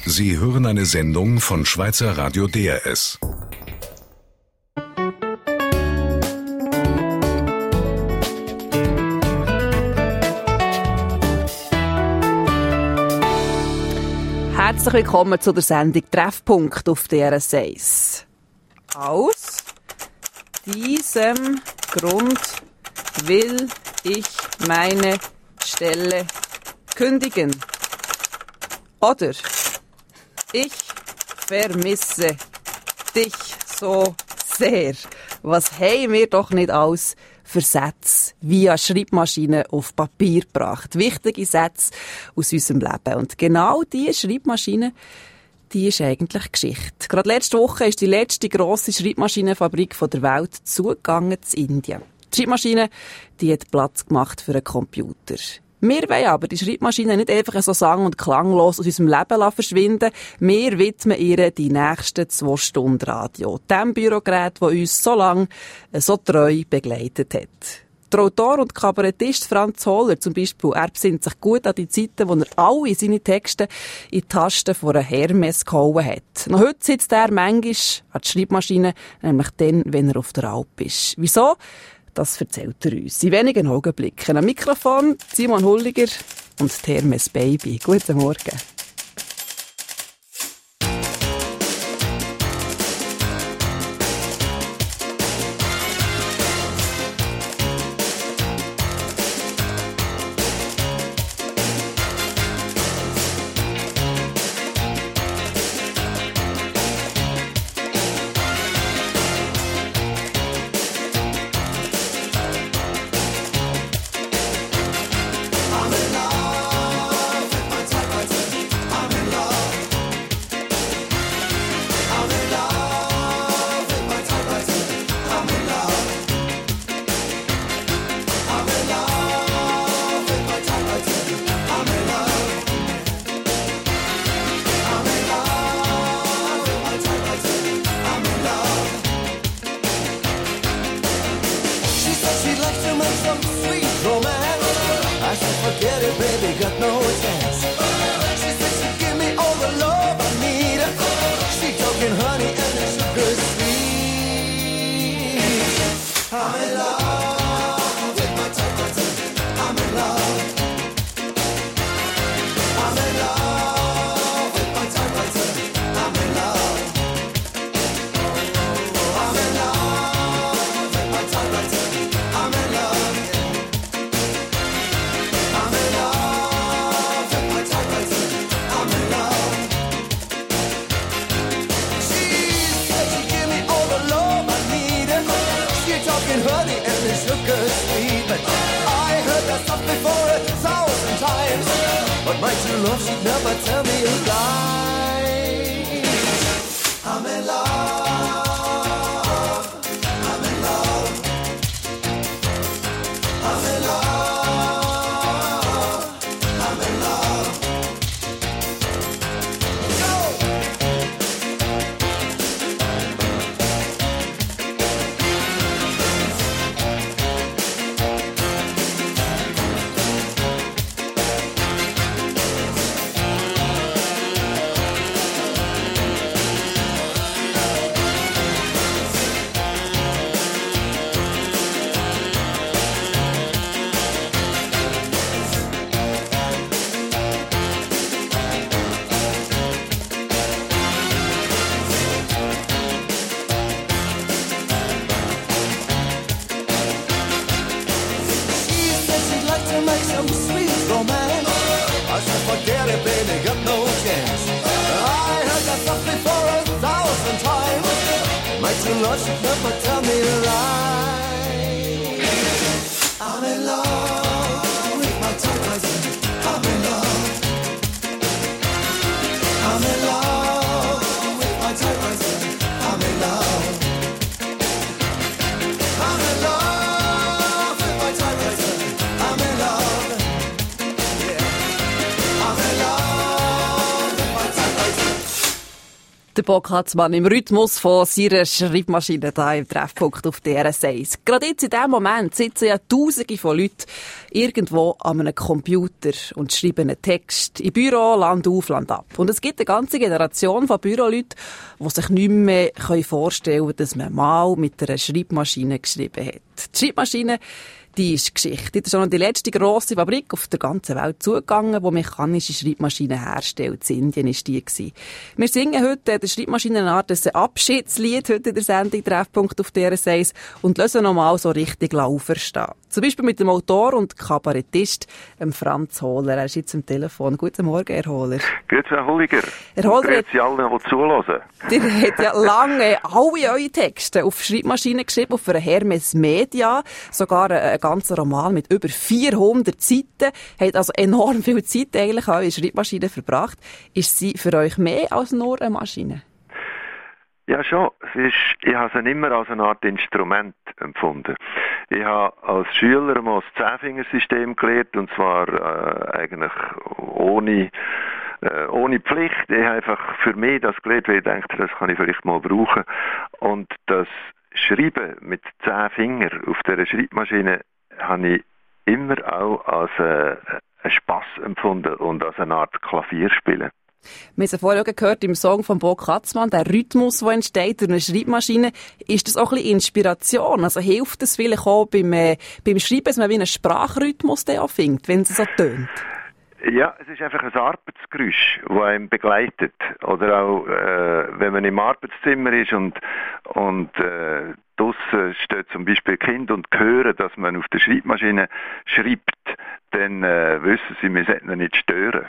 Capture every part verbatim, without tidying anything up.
Sie hören eine Sendung von Schweizer Radio D R S. Herzlich willkommen zu der Sendung Treffpunkt auf D R S eins. Aus diesem Grund will ich meine Stelle kündigen. Oder ich vermisse dich so sehr. Was haben wir doch nicht alles für Sätze via Schreibmaschine auf Papier gebracht. Wichtige Sätze aus unserem Leben. Und genau diese Schreibmaschine, die ist eigentlich Geschichte. Gerade letzte Woche ist die letzte grosse Schreibmaschinenfabrik der Welt zugegangen zu Indien. Die Schreibmaschine, die hat Platz gemacht für einen Computer. Wir wollen aber die Schreibmaschine nicht einfach so sang- und klanglos aus unserem Leben verschwinden. Wir widmen ihr die nächsten zwei Stunden Radio. Dem Bürogerät, das uns so lange so treu begleitet hat. Der Autor und Kabarettist Franz Hohler zum Beispiel, er besinnt sich gut an die Zeiten, wo er alle seine Texte in die Tasten von einer Hermes gehauen hat. Noch heute sitzt er manchmal an der Schreibmaschine, nämlich dann, wenn er auf der Alp ist. Wieso? Das erzählt er uns in wenigen Augenblicken. Am Mikrofon Simon Hulliger und Hermes Baby. Guten Morgen. Der Bo Katzmann im Rhythmus von seiner Schreibmaschine hier im Treffpunkt auf D R S eins. Gerade jetzt in diesem Moment sitzen ja Tausende von Leuten irgendwo an einem Computer und schreiben einen Text im Büro, Land auf, Land ab. Und es gibt eine ganze Generation von Büroleuten, die sich nicht mehr vorstellen können, dass man mal mit einer Schreibmaschine geschrieben hat. Die Schreibmaschine, die ist Geschichte. Das ist schon die letzte grosse Fabrik auf der ganzen Welt zugegangen, die mechanische Schreibmaschinen herstellt. In Indien war die gewesen. Wir singen heute der Schreibmaschine eine Art ein Abschiedslied heute in der Sendung Treffpunkt auf D R S eins und lassen nochmal so richtig auferstehen. Zum Beispiel mit dem Autor und Kabarettist Franz Hohler. Er ist jetzt am Telefon. Guten Morgen, Herr Hohler. Grüezi, Herr Holliger. Herr Hohler, grüezi allen, die zuhören. Ihr habt ja lange alle eure Texte auf Schreibmaschinen geschrieben, auf einer Hermes Media. Sogar ein ganzer Roman mit über vierhundert Seiten. Habt also enorm viel Zeit eigentlich an eure Schreibmaschine verbracht. Ist sie für euch mehr als nur eine Maschine? Ja, schon. Es ist, ich habe es immer als eine Art Instrument empfunden. Ich habe als Schüler mal das Zehnfingersystem gelernt, und zwar äh, eigentlich ohne, äh, ohne Pflicht. Ich habe einfach für mich das gelernt, weil ich dachte, das kann ich vielleicht mal brauchen. Und das Schreiben mit zehn Fingern auf dieser Schreibmaschine habe ich immer auch als äh, einen Spass empfunden und als eine Art Klavierspielen. Wir haben es ja vorher gehört im Song von Bo Katzmann, der Rhythmus, der entsteht durch eine Schreibmaschine. Ist das auch ein bisschen Inspiration? Also hilft das vielleicht auch beim, äh, beim Schreiben, dass man wie einen Sprachrhythmus auch findet, wenn es so tönt? Ja, es ist einfach ein Arbeitsgeräusch, das einen begleitet. Oder auch, äh, wenn man im Arbeitszimmer ist und, und äh, draussen steht zum Beispiel Kind und hören, dass man auf der Schreibmaschine schreibt, dann äh, wissen sie, wir sollten ihn nicht stören.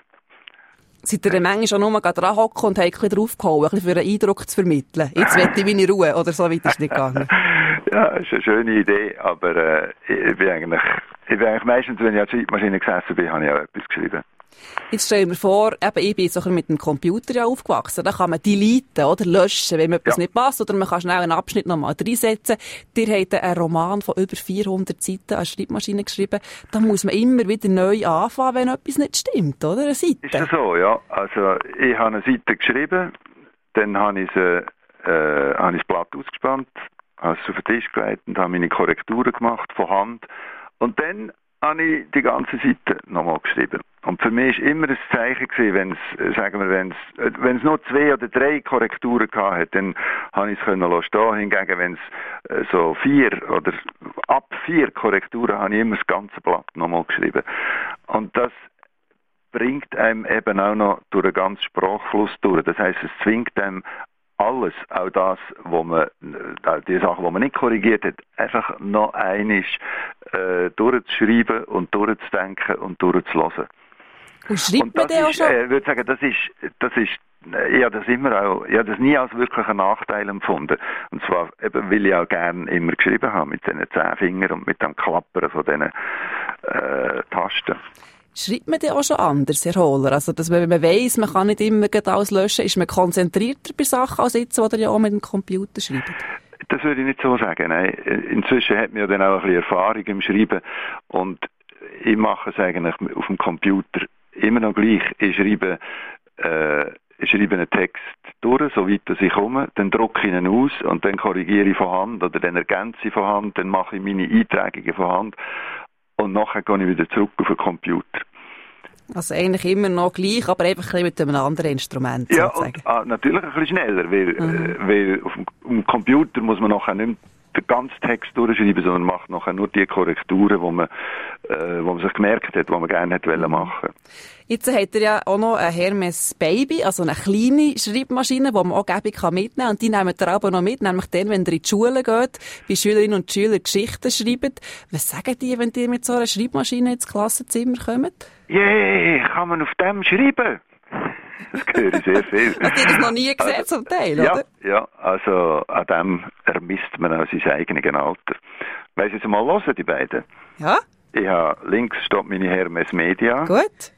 Seid ihr manchmal schon nur dran hocken und habt ein bisschen draufgehauen, ein bisschen für einen Eindruck zu vermitteln? Jetzt will ich meine Ruhe, oder so weit ist es nicht gegangen? Ja, das ist eine schöne Idee, aber äh, ich bin eigentlich, ich bin eigentlich meistens, wenn ich an der Schreibmaschine gesessen bin, habe ich auch etwas geschrieben. Jetzt stell mir vor, eben, ich bin so ein bisschen mit dem Computer ja aufgewachsen. Da kann man deleten oder löschen, wenn mir etwas ja. nicht passt. Oder man kann schnell einen Abschnitt nochmal reinsetzen. Ihr habt einen Roman von über vierhundert Seiten an Schreibmaschine geschrieben. Da muss man immer wieder neu anfangen, wenn etwas nicht stimmt, oder? Eine Seite. Ist das so, ja. Also, ich habe eine Seite geschrieben, dann habe ich, sie, äh, habe ich das Blatt ausgespannt, habe es auf den Tisch gelegt und habe meine Korrekturen gemacht, von Hand. Und dann habe ich die ganze Seite nochmal geschrieben. Und für mich war immer ein Zeichen gewesen, wenn es, sagen wir, wenn es, wenn es nur zwei oder drei Korrekturen gehabt hat, dann habe ich es können stehen. Hingegen, wenn es so vier oder ab vier Korrekturen, habe ich immer das ganze Blatt nochmal geschrieben. Und das bringt einem eben auch noch durch den ganzen Sprachfluss durch. Das heisst, es zwingt einem alles, auch das, wo man, die Sachen, die man nicht korrigiert hat, einfach noch einmal äh, durchzuschreiben und durchzudenken und durchzulassen. Und schreibt man den auch schon? Ich äh, würde sagen, das ist, das ist, ich habe das immer auch, ich habe das nie als wirklich einen Nachteil empfunden. Und zwar eben, weil ich auch gerne immer geschrieben habe, mit diesen zehn Fingern und mit dem Klappern von diesen äh, Tasten. Schreibt man den auch schon anders, Herr Hohler? Also, dass man, wenn man weiss, man kann nicht immer alles löschen, ist man konzentrierter bei Sachen als jetzt, oder ja auch mit dem Computer schreibt? Das würde ich nicht so sagen, nein. Inzwischen hat man ja dann auch ein bisschen Erfahrung im Schreiben und ich mache es eigentlich auf dem Computer immer noch gleich. Ich schreibe, äh, ich schreibe einen Text durch, so weit dass ich komme, dann drucke ich ihn aus und dann korrigiere ich von Hand oder dann ergänze ich von Hand, dann mache ich meine Eintragungen von Hand und nachher gehe ich wieder zurück auf den Computer. Also eigentlich immer noch gleich, aber einfach ein bisschen mit einem anderen Instrument. Ja, und, ah, natürlich ein bisschen schneller, weil, mhm. äh, weil auf dem, auf dem Computer muss man nachher nicht mehr den ganzen Text durchschreiben, sondern macht nachher nur die Korrekturen, die man, äh, wo man sich gemerkt hat, die man gerne hätte wollen machen. Jetzt hat er ja auch noch ein Hermes Baby, also eine kleine Schreibmaschine, die man auch gäbig mitnehmen kann. Und die nehmen ihr auch noch mit, nämlich dann, wenn ihr in die Schule geht, bei Schülerinnen und Schülern Geschichten schreibt. Was sagen die, wenn die mit so einer Schreibmaschine ins Klassenzimmer kommen? Yeah, kann man auf dem schreiben? Das höre ich sehr viel. Habt ihr das noch nie gesehen, also, zum Teil, ja, oder? Ja, also an dem ermisst man auch sein eigenes Alter. Wollen Sie es mal hören, die beiden? Ja. Ich habe, links steht meine Hermes Media. Gut.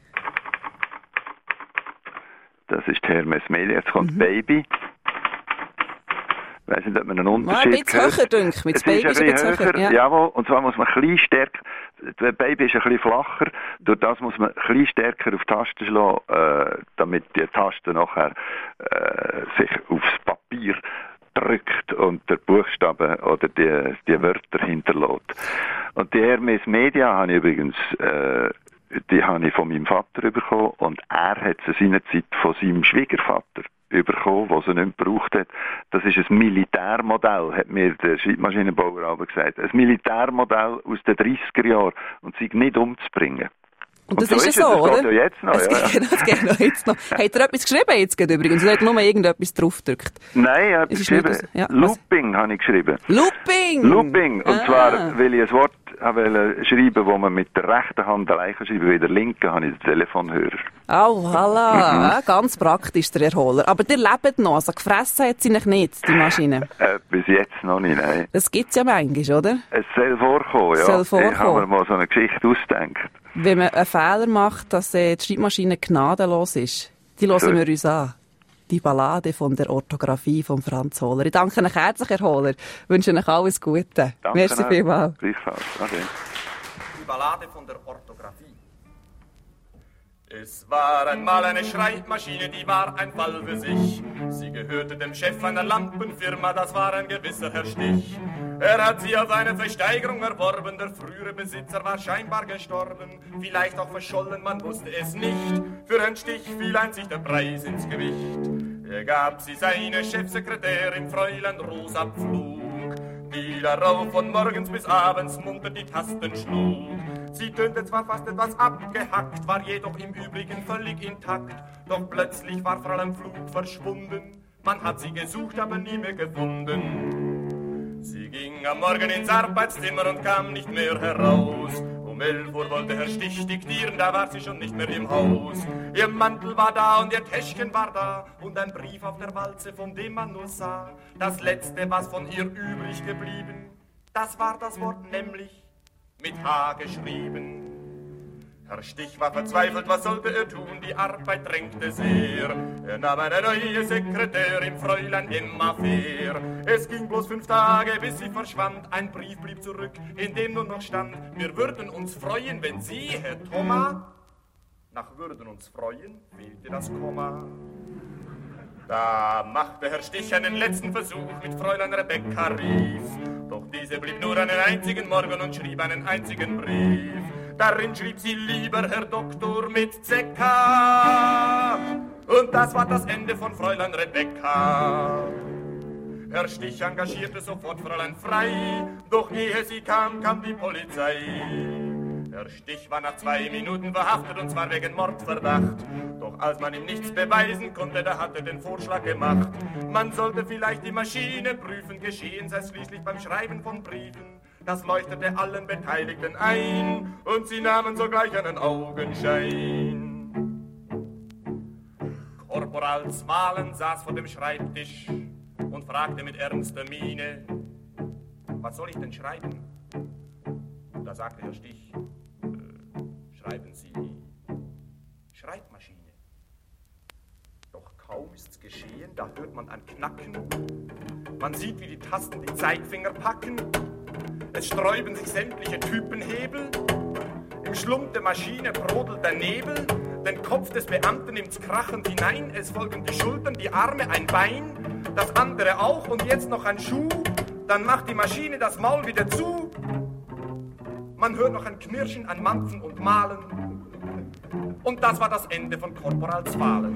Das ist die Hermes Media. Jetzt kommt mhm. Baby. Ich weiss nicht, ob man einen Unterschied hört. Ein bisschen höher, denke ich. Mit es Baby ist ein bisschen höher. höher. Ja. Jawohl. Und zwar muss man ein bisschen stärker. das Baby ist ein bisschen flacher, durch das muss man ein bisschen stärker auf die Tasten schlagen, äh, damit die Taste nachher äh, sich aufs Papier drückt und der Buchstabe oder die, die Wörter hinterlässt. Und die Hermes Media habe ich übrigens, äh, die habe ich von meinem Vater bekommen und er hat sie seinerzeit von seinem Schwiegervater bekommen, was er nicht gebraucht hat. Das ist ein Militärmodell, hat mir der Schreibmaschinenbauer aber gesagt. Ein Militärmodell aus den dreissiger Jahren und sich nicht umzubringen. Und das und so ist ja so, es, oder? Ja jetzt noch, es ja. geht, das geht noch jetzt noch. Hat er etwas geschrieben jetzt gerade übrigens? Oder hat nur irgendetwas draufgedrückt? Nein, ich habe geschrieben. Ja, Looping habe ich geschrieben. Looping! Looping. Und ah. zwar, weil ich ein Wort wollte schreiben, wo man mit der rechten Hand allein kann schreiben, mit der linken habe ich den Telefonhörer. Oh, voilà. Ja, ganz praktisch, der Erholer. Aber der lebt noch. Also gefressen hat sie nicht, die Maschine. Äh, bis jetzt noch nicht, nein. Das gibt's ja manchmal, oder? Es soll vorkommen, ja. Soll vorkommen. Ich habe mir mal so eine Geschichte ausgedacht. Wenn man einen Fehler macht, dass äh, die Schreibmaschine gnadenlos ist, die hören so. wir uns an. Die Ballade von der Orthographie von Franz Hohler. Ich danke Ihnen herzlich, Herr Hohler. Ich wünsche Ihnen alles Gute. Danke. Merci vielmals. Gleichfalls. Okay. Die Ballade von der Orthographie. Es war einmal eine Schreibmaschine, die war ein Fall für sich. Sie gehörte dem Chef einer Lampenfirma, das war ein gewisser Herr Stich. Er hat sie auf eine Versteigerung erworben, der frühere Besitzer war scheinbar gestorben. Vielleicht auch verschollen, man wusste es nicht. Für einen Stich fiel einzig der Preis ins Gewicht. Er gab sie seine Chefsekretärin, Fräulein Rosa Pflug, die darauf von morgens bis abends munter die Tasten schlug. Sie tönte zwar fast etwas abgehackt, war jedoch im Übrigen völlig intakt. Doch plötzlich war Fräulein Pflug verschwunden. Man hat sie gesucht, aber nie mehr gefunden. Sie ging am Morgen ins Arbeitszimmer und kam nicht mehr heraus. Um elf Uhr wollte Herr Stich diktieren, da war sie schon nicht mehr im Haus. Ihr Mantel war da und ihr Täschchen war da und ein Brief auf der Walze, von dem man nur sah. Das Letzte, was von ihr übrig geblieben, das war das Wort nämlich mit H geschrieben. Herr Stich war verzweifelt, was sollte er tun? Die Arbeit drängte sehr. Er nahm eine neue Sekretärin, Fräulein Emma Fehr. Es ging bloß fünf Tage, bis sie verschwand. Ein Brief blieb zurück, in dem nur noch stand: Wir würden uns freuen, wenn Sie, Herr Thomas... Nach würden uns freuen fehlte das Komma. Da machte Herr Stich einen letzten Versuch mit Fräulein Rebecca Rief. Doch diese blieb nur einen einzigen Morgen und schrieb einen einzigen Brief. Darin schrieb sie: Lieber Herr Doktor mit Z K. Und das war das Ende von Fräulein Rebecca. Herr Stich engagierte sofort Fräulein Frei, doch ehe sie kam, kam die Polizei. Herr Stich war nach zwei Minuten verhaftet, und zwar wegen Mordverdacht. Doch als man ihm nichts beweisen konnte, da hat er den Vorschlag gemacht: Man sollte vielleicht die Maschine prüfen, geschehen sei schließlich beim Schreiben von Briefen. Das leuchtete allen Beteiligten ein, und sie nahmen sogleich einen Augenschein. Korporal Zwalen saß vor dem Schreibtisch und fragte mit ernster Miene: Was soll ich denn schreiben? Da sagte Herr Stich: äh, Schreiben Sie Schreibmaschine. Doch kaum ist's geschehen, da hört man ein Knacken. Man sieht, wie die Tasten die Zeigfinger packen. Es sträuben sich sämtliche Typenhebel. Im Schlump der Maschine brodelt der Nebel. Den Kopf des Beamten nimmt's krachend hinein. Es folgen die Schultern, die Arme, ein Bein, das andere auch und jetzt noch ein Schuh. Dann macht die Maschine das Maul wieder zu. Man hört noch ein Knirschen, ein Mampfen und Mahlen. Und das war das Ende von Korporal Zwalen.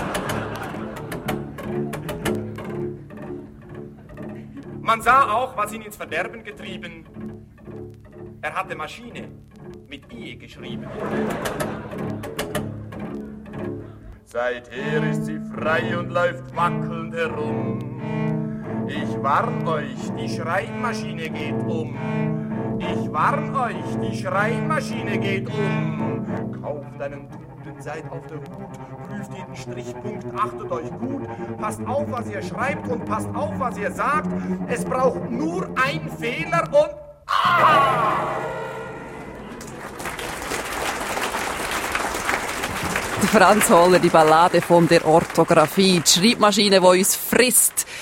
Man sah auch, was ihn ins Verderben getrieben. Er hatte Maschine mit I geschrieben. Seither ist sie frei und läuft wackelnd herum. Ich warn euch, die Schreibmaschine geht um. Ich warn euch, die Schreibmaschine geht um. Kauft einen Duden, seid auf der Hut, prüft jeden Strichpunkt, achtet euch gut. Passt auf, was ihr schreibt, und passt auf, was ihr sagt. Es braucht nur ein Fehler und... Ah! Franz Hohler, die Ballade von der Orthographie, die Schreibmaschine, die uns frisst.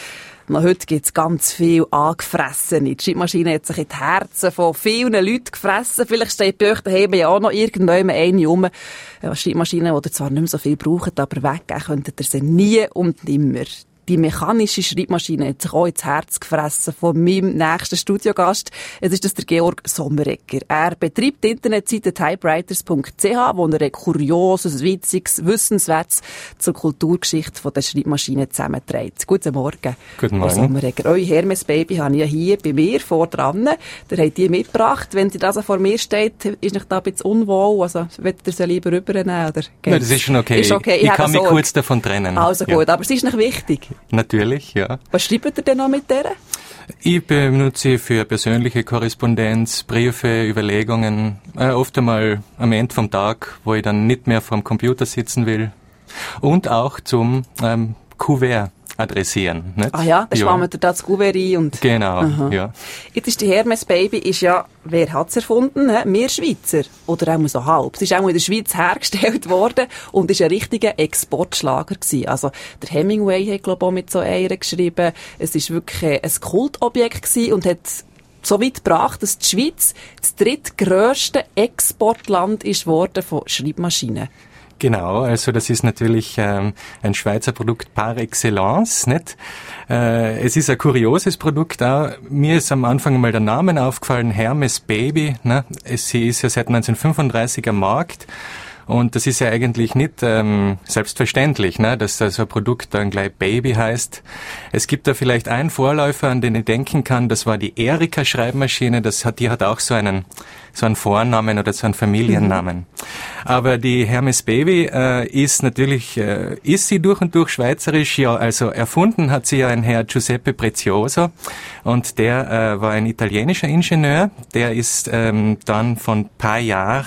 Noch heute gibt es ganz viel Angefressene. Die Schreibmaschine hat sich in die Herzen von vielen Leuten gefressen. Vielleicht steht bei euch daheim ja auch noch irgendwann eine rum. Schreibmaschinen, die ihr zwar nicht mehr so viel braucht, aber weggeben könntet ihr sie nie und nimmer. Die mechanische Schreibmaschine hat sich auch ins Herz gefressen von meinem nächsten Studiogast. Es ist das der Georg Sommeregger. Er betreibt die Internetseite typewriters punkt c h, wo er ein kurioses, witziges, wissenswertes zur Kulturgeschichte der Schreibmaschine zusammenträgt. Guten Morgen. Guten Morgen. Herr Sommeregger. Euer Hermes Baby habe ich ja hier bei mir vor dran. Der habt ihr mitgebracht. Wenn sie das vor mir steht, ist nicht da ein bisschen unwohl. Also, wollt ihr sie lieber rübernehmen? Oder Nein, das ist schon okay. Ist okay. Ich, ich kann mich Sorge. kurz davon trennen. Also gut, ja. Aber es ist nicht wichtig. Natürlich, ja. Was schreibt ihr denn noch mit der? Ich benutze sie für persönliche Korrespondenz, Briefe, Überlegungen, äh, oft einmal am Ende vom Tag, wo ich dann nicht mehr vorm Computer sitzen will. Und auch zum ähm, Kuvert adressieren. Nicht? Ah ja, da ja. schwammt ihr da das Kuvert rein und... Genau, aha. ja. Jetzt ist die Hermes Baby, ist ja, wer hat's erfunden? He? Wir Schweizer. Oder auch so halb. Es ist auch in der Schweiz hergestellt worden und ist ein richtiger Exportschlager gewesen. Also, der Hemingway hat, glaube ich, auch mit so einer geschrieben. Es ist wirklich ein Kultobjekt gewesen und hat so weit gebracht, dass die Schweiz das drittgrösste Exportland ist worden von Schreibmaschinen. Genau, also das ist natürlich ähm, ein Schweizer Produkt par excellence, nicht? Äh, es ist ein kurioses Produkt auch. Mir ist am Anfang mal der Name aufgefallen, Hermes Baby. Ne? Es, sie ist ja seit neunzehnhundertfünfunddreißig am Markt. Und das ist ja eigentlich nicht ähm, selbstverständlich, ne, dass da so ein Produkt dann gleich Baby heißt. Es gibt da vielleicht einen Vorläufer, an den ich denken kann, das war die Erika-Schreibmaschine. Das hat, die hat auch so einen so einen Vornamen oder so einen Familiennamen. Mhm. Aber die Hermes Baby äh, ist natürlich, äh, ist sie durch und durch schweizerisch. Ja, also erfunden hat sie ja ein Herr Giuseppe Prezioso und der äh, war ein italienischer Ingenieur. Der ist ähm, dann von paar Jahren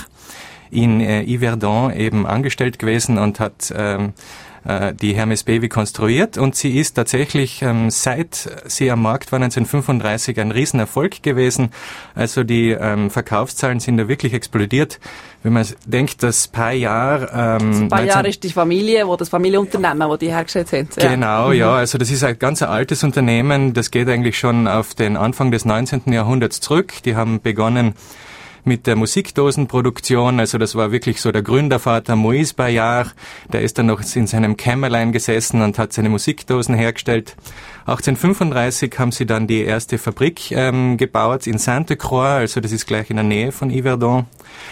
in äh, Yverdon eben angestellt gewesen und hat ähm, äh, die Hermes Baby konstruiert und sie ist tatsächlich ähm, seit sie am Markt war neunzehnhundertfünfunddreißig ein Riesenerfolg gewesen. Also die ähm, Verkaufszahlen sind da wirklich explodiert. Wenn man denkt, dass Payar... Ähm, Payar ist die Familie, wo das Familienunternehmen, wo die hergestellt haben. Ja. Genau, ja. Also das ist ein ganz altes Unternehmen. Das geht eigentlich schon auf den Anfang des neunzehnten Jahrhunderts zurück. Die haben begonnen mit der Musikdosenproduktion, also das war wirklich so der Gründervater Moïse Bayard, der ist dann noch in seinem Kämmerlein gesessen und hat seine Musikdosen hergestellt. achtzehnhundertfünfunddreißig haben sie dann die erste Fabrik ähm, gebaut in Sainte-Croix, also das ist gleich in der Nähe von Yverdon.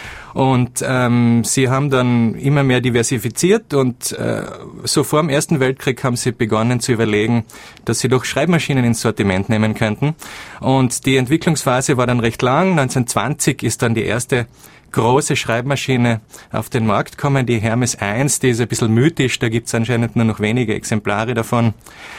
Und ähm, sie haben dann immer mehr diversifiziert und äh, so vor dem Ersten Weltkrieg haben sie begonnen zu überlegen, dass sie doch Schreibmaschinen ins Sortiment nehmen könnten. Und die Entwicklungsphase war dann recht lang. neunzehnhundertzwanzig ist dann die erste große Schreibmaschine auf den Markt gekommen, die Hermes eins, die ist ein bisschen mythisch, da gibt es anscheinend nur noch wenige Exemplare davon.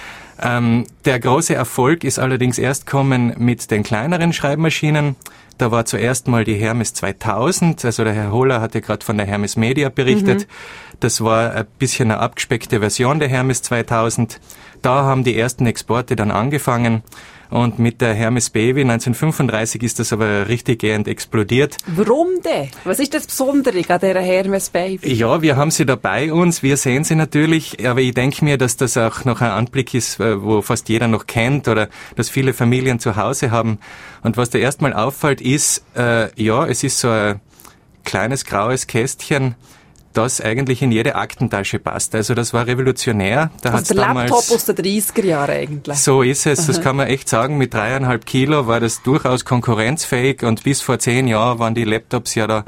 Ähm, der große Erfolg ist allerdings erst gekommen mit den kleineren Schreibmaschinen. Da war zuerst mal die Hermes zweitausend, also der Herr Hohler hatte gerade von der Hermes Media berichtet. Mhm. Das war ein bisschen eine abgespeckte Version der Hermes zweitausend. Da haben die ersten Exporte dann angefangen. Und mit der Hermes Baby neunzehnhundertfünfunddreißig ist das aber richtig gehend explodiert. Warum denn? Was ist das Besondere an dieser Hermes Baby? Ja, wir haben sie da bei uns, wir sehen sie natürlich, aber ich denke mir, dass das auch noch ein Anblick ist, wo fast jeder noch kennt oder dass viele Familien zu Hause haben. Und was da erstmal auffällt ist, äh, ja, es ist so ein kleines graues Kästchen, das eigentlich in jede Aktentasche passt. Also das war revolutionär. Da also der damals, Laptop aus den dreißiger Jahren eigentlich. So ist es. Das kann man echt sagen. Mit dreieinhalb Kilo war das durchaus konkurrenzfähig und bis vor zehn Jahren waren die Laptops ja da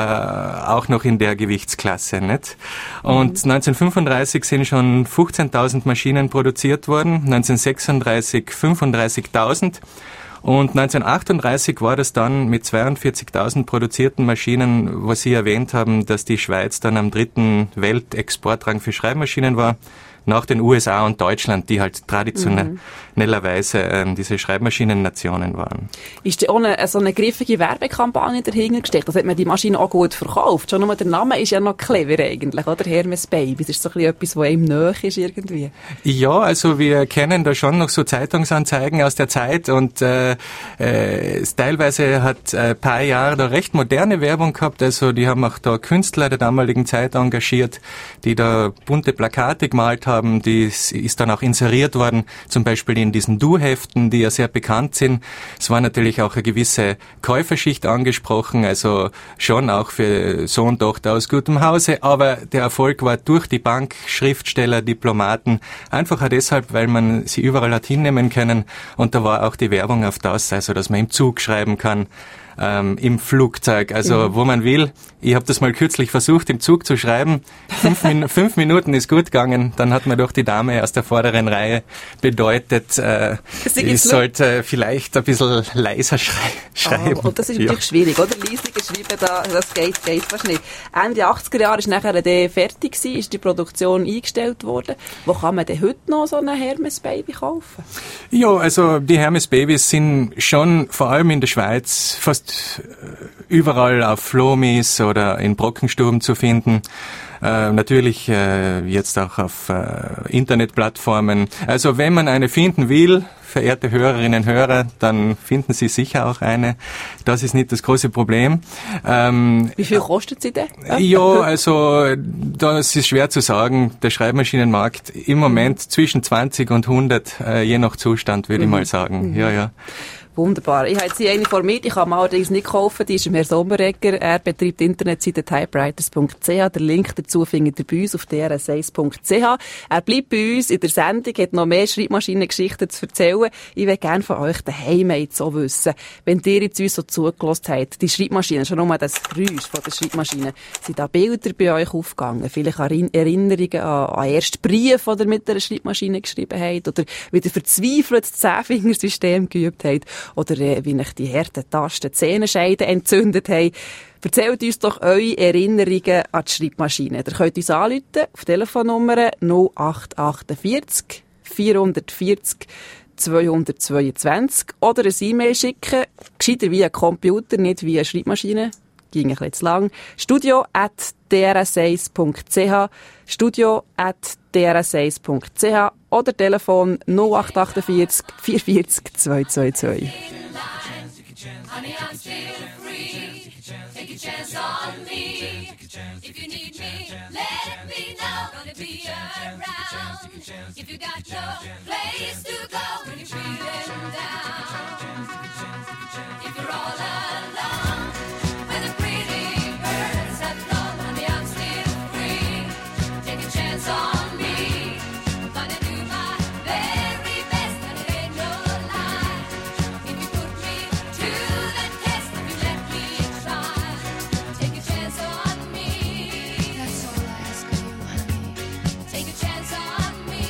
äh, auch noch in der Gewichtsklasse, nicht? Und mhm. neunzehnhundertfünfunddreißig sind schon fünfzehntausend Maschinen produziert worden, neunzehnhundertsechsunddreißig fünfunddreißigtausend. Und neunzehnhundertachtunddreißig war das dann mit zweiundvierzigtausend produzierten Maschinen, was Sie erwähnt haben, dass die Schweiz dann am dritten Weltexportrang für Schreibmaschinen war, nach den U S A und Deutschland, die halt traditionellerweise ähm, diese Schreibmaschinen-Nationen waren. Ist da auch eine, so eine griffige Werbekampagne dahinter gesteckt? Das hat man die Maschine auch gut verkauft. Schon nur der Name ist ja noch clever eigentlich, oder? Hermes Baby. Das ist so ein bisschen etwas, was einem nahe ist irgendwie. Ja, also wir kennen da schon noch so Zeitungsanzeigen aus der Zeit und äh, äh, teilweise hat ein paar Jahre da recht moderne Werbung gehabt. Also die haben auch da Künstler der damaligen Zeit engagiert, die da bunte Plakate gemalt haben haben, die ist dann auch inseriert worden, zum Beispiel in diesen Du-Heften, die ja sehr bekannt sind. Es war natürlich auch eine gewisse Käuferschicht angesprochen, also schon auch für Sohn, Tochter aus gutem Hause, aber der Erfolg war durch die Bank, Schriftsteller, Diplomaten, einfach auch deshalb, weil man sie überall hat hinnehmen können und da war auch die Werbung auf das, also dass man im Zug schreiben kann, Ähm, im Flugzeug, also mhm. wo man will. Ich habe das mal kürzlich versucht, im Zug zu schreiben. Fünf, Min- fünf Minuten ist gut gegangen, dann hat mir doch die Dame aus der vorderen Reihe bedeutet, äh, ich sollte vielleicht ein bisschen leiser schrei- schreiben. Oh, und das ist natürlich ja. schwierig, oder? Leisiger schreiben, da, das geht, geht fast nicht. Ende achtziger Jahre ist nachher die fertig gewesen, ist die Produktion eingestellt worden. Wo kann man denn heute noch so ein Hermes-Baby kaufen? Ja, also die Hermes-Babys sind schon vor allem in der Schweiz fast überall auf Flomis oder in Brockenstuben zu finden. Äh, natürlich äh, jetzt auch auf äh, Internetplattformen. Also wenn man eine finden will, verehrte Hörerinnen und Hörer, dann finden Sie sicher auch eine. Das ist nicht das große Problem. Ähm, Wie viel kostet sie denn? Ja, also das ist schwer zu sagen. Der Schreibmaschinenmarkt im Moment zwischen zwanzig und hundert, äh, je nach Zustand, würde mhm. ich mal sagen. Mhm. Ja, ja. Wunderbar. Ich habe jetzt hier eine vor mir, die kann man allerdings nicht kaufen, die ist im Herr Sommeregger. Er betreibt die Internetseite typewriters punkt c h. Der Link dazu findet ihr bei uns auf d r s eins punkt c h. Er bleibt bei uns in der Sendung, hat noch mehr Schreibmaschinengeschichten zu erzählen. Ich will gerne von euch daheim jetzt so wissen, wenn ihr jetzt uns so zugelassen habt, die Schreibmaschine, schon nur das Geräusch von der Schreibmaschine, sind da Bilder bei euch aufgegangen? Vielleicht Erinnerungen an, an erste Briefe, die ihr mit einer Schreibmaschine geschrieben habt, oder wieder verzweifelt das Zehnfingersystem geübt habt, oder äh, wie euch die harten Tasten die Sehnenscheiden entzündet haben. Erzählt uns doch eure Erinnerungen an die Schreibmaschine. Ihr könnt uns anrufen auf Telefonnummer null acht achtundvierzig vierhundertvierzig zweihundertzweiundzwanzig oder eine E-Mail schicken, gescheiter via Computer, nicht via Schreibmaschine. Ging ein bisschen zu lang. studio at d r s eins punkt c h studio at d r s eins punkt c h oder Telefon null acht achtundvierzig vierundvierzig zweihundertzweiundzwanzig. Honey, I'm still free. Take a chance on me. If you need me, let me know. Gonna be around. If you got no place to go when you're feeling down. If you're all alone, when the pretty birds have flown, honey, I'm still free. Take a chance on me. Gonna do my very best, and it ain't no lie. If you put me to the test, if you let me try, take a chance on me. That's all I ask of you, honey. Take a chance on me.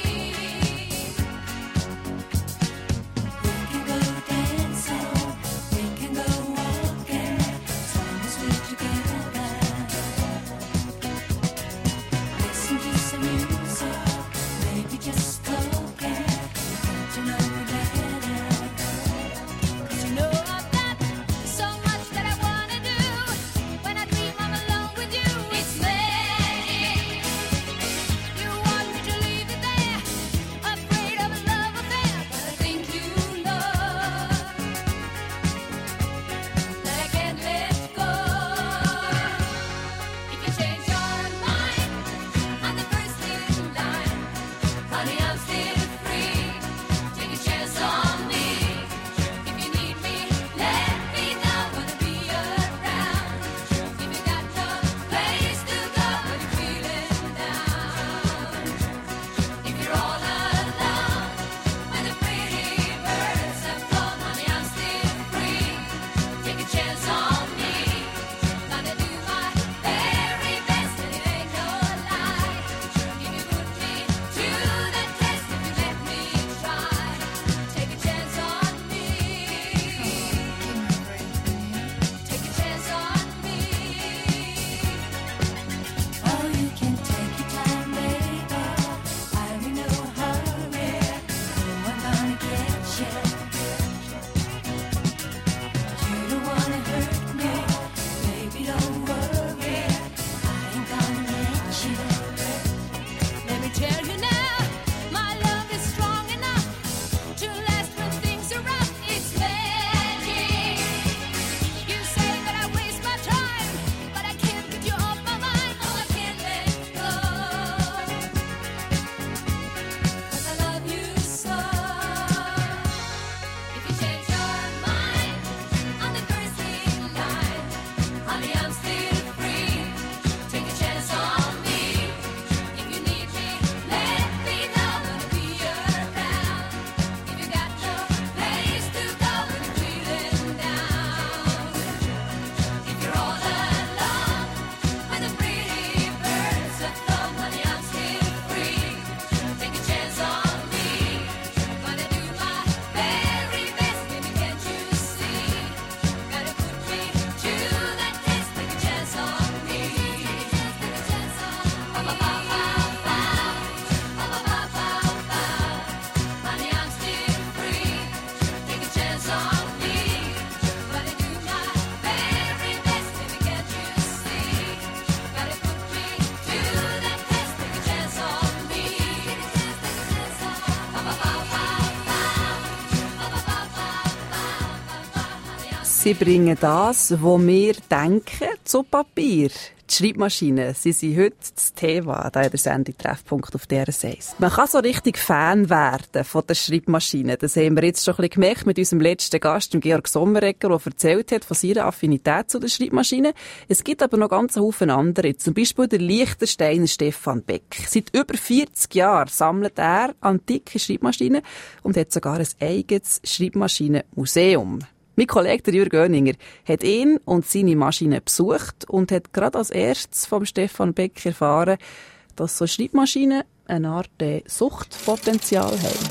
We can go dancing, we can go walking, as long as we're together. Listen to some music. Sie bringen das, was wir denken, zu Papier. Die Schreibmaschinen, sie sind heute das Thema hier in der Sendung Treffpunkt auf D R S eins. Man kann so richtig Fan werden von der Schreibmaschine. Das haben wir jetzt schon ein bisschen gemerkt mit unserem letzten Gast, dem Georg Sommeregger, der erzählt hat von seiner Affinität zu der Schreibmaschine. Es gibt aber noch ganz einen Haufen andere. Zum Beispiel der Liechtensteiner Stefan Beck. Seit über vierzig Jahren sammelt er antike Schreibmaschinen und hat sogar ein eigenes Schreibmaschinenmuseum. Mein Kollege Jürg Göninger hat ihn und seine Maschine besucht und hat gerade als erstes vom Stefan Beck erfahren, dass so Schreibmaschinen eine Art Suchtpotenzial haben.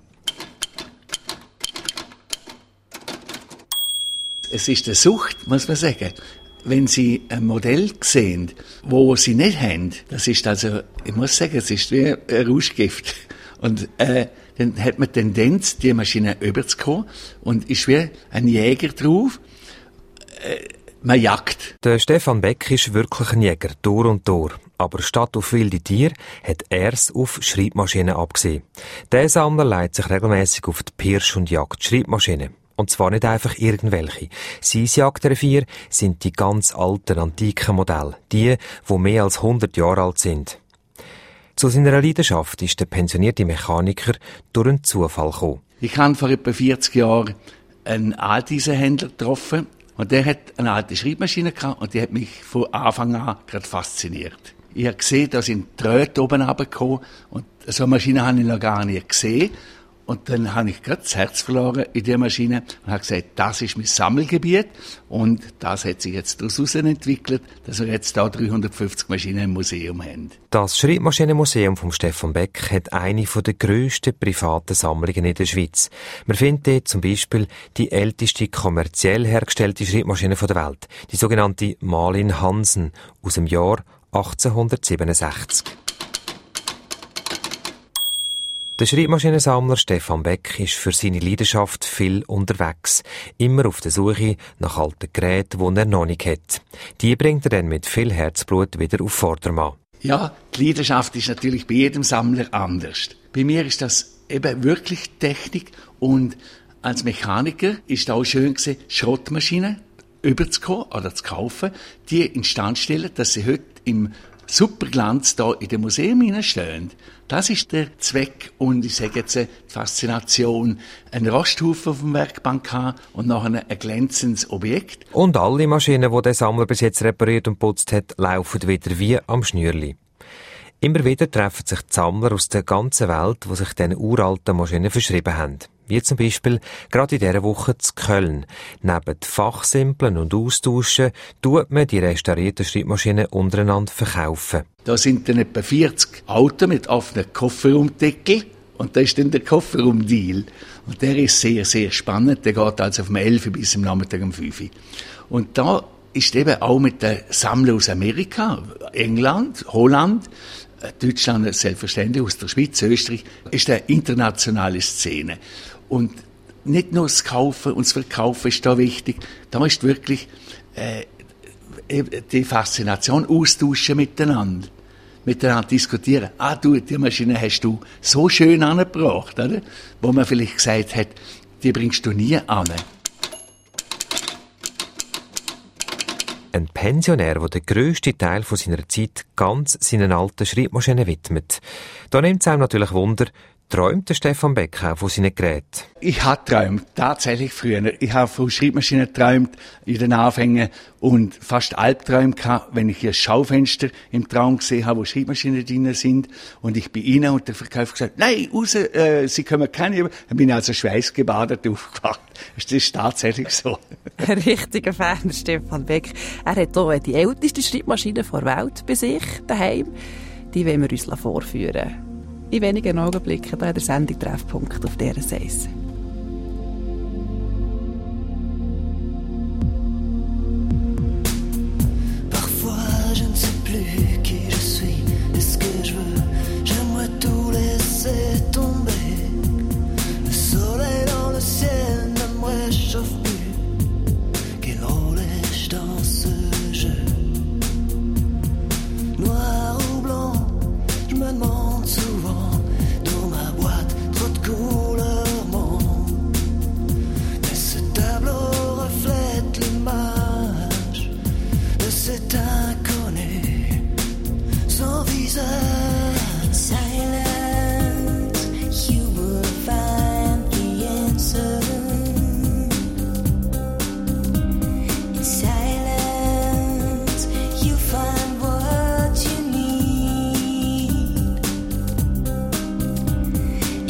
Es ist eine Sucht, muss man sagen. Wenn Sie ein Modell sehen, wo Sie nicht haben, das ist also, ich muss sagen, es ist wie ein Rauschgift. Und äh, dann hat man die Tendenz, die Maschine überzukommen und ist wie ein Jäger drauf. Äh, man jagt. Der Stefan Beck ist wirklich ein Jäger, durch und durch. Aber statt auf wilde Tiere hat er es auf Schreibmaschinen abgesehen. Der Sammler leitet sich regelmässig auf die Pirsch- und Jagd-Schreibmaschinen. Und zwar nicht einfach irgendwelche. Sein Jagdrevier sind die ganz alten, antiken Modelle. Die, die mehr als hundert Jahre alt sind. Zu seiner Leidenschaft ist der pensionierte Mechaniker durch einen Zufall gekommen. Ich habe vor etwa vierzig Jahren einen Alteisenhändler getroffen und der hat eine alte Schreibmaschine gehabt und die hat mich von Anfang an gerade fasziniert. Ich habe gesehen, da sind Drähte oben runtergekommen und so eine Maschine habe ich noch gar nicht gesehen. Und dann habe ich gerade das Herz verloren in der Maschine und habe gesagt, das ist mein Sammelgebiet. Und das hat sich jetzt daraus entwickelt, dass wir jetzt hier dreihundertfünfzig Maschinen im Museum haben. Das Schreibmaschinenmuseum von Stefan Beck hat eine der grössten privaten Sammlungen in der Schweiz. Man findet dort zum Beispiel die älteste kommerziell hergestellte Schreibmaschine der Welt, die sogenannte Malin Hansen aus dem Jahr achtzehnhundertsiebenundsechzig. Der Schreibmaschinensammler Stefan Beck ist für seine Leidenschaft viel unterwegs. Immer auf der Suche nach alten Geräten, die er noch nicht hat. Die bringt er dann mit viel Herzblut wieder auf Vordermann. Ja, die Leidenschaft ist natürlich bei jedem Sammler anders. Bei mir ist das eben wirklich Technik und als Mechaniker ist es auch schön gewesen, Schrottmaschinen überzukommen oder zu kaufen, die instand stellen, dass sie heute im Superglanz da in dem Museum stehen. Das ist der Zweck und ich sage jetzt die Faszination. Ein Rosthaufen auf dem Werkbank haben und nachher ein glänzendes Objekt. Und alle Maschinen, die der Sammler bis jetzt repariert und putzt hat, laufen wieder wie am Schnürli. Immer wieder treffen sich die Sammler aus der ganzen Welt, die sich diesen uralten Maschinen verschrieben haben. Wie zum Beispiel gerade in dieser Woche zu Köln. Neben Fachsimpeln und Austauschen tut man die restaurierten Schreibmaschinen untereinander verkaufen. Da sind dann etwa vierzig Autos mit offenen Kofferraumdeckel und da ist dann der Kofferraumdeal. Und der ist sehr, sehr spannend. Der geht also vom elf bis am Nachmittag um fünf. Und da ist eben auch mit den Sammlern aus Amerika, England, Holland, Deutschland selbstverständlich, aus der Schweiz, Österreich, ist eine internationale Szene. Und nicht nur das Kaufen und das Verkaufen ist da wichtig, da ist wirklich äh, die Faszination, austauschen miteinander, miteinander diskutieren. Ah, du, die Maschine hast du so schön angebracht, oder? Wo man vielleicht gesagt hat, die bringst du nie an. Ein Pensionär, der den grössten Teil von seiner Zeit ganz seinen alten Schreibmaschinen widmet. Da nimmt es einem natürlich Wunder, träumt der Stefan Beck auch von seinen Geräten? Ich habe geträumt, tatsächlich früher. Ich habe von Schreibmaschinen geträumt in den Anfängen und fast Albträume gehabt, wenn ich ein Schaufenster im Traum gesehen habe, wo Schreibmaschinen drin sind und ich bin rein und der Verkäufer gesagt, nein, raus, äh, Sie können keine. Dann bin ich also schweißgebadet aufgewacht. Das ist tatsächlich so. Ein richtiger Fan, der Stefan Beck. Er hat hier die älteste Schreibmaschine der Welt bei sich daheim. Die wollen wir uns vorführen. In wenigen Augenblicken hier in der Sendung Treffpunkt auf D R S eins. Parfois je ne sais plus qui je suis et ce que je veux. J'aimerais tout laisser tomber. Le soleil dans le ciel ne me réchauffe plus. Quel rôle ai-je dans ce jeu? Noir ou blanc, je me demande souvent. Dans ma boîte, trop de couleurs manquent.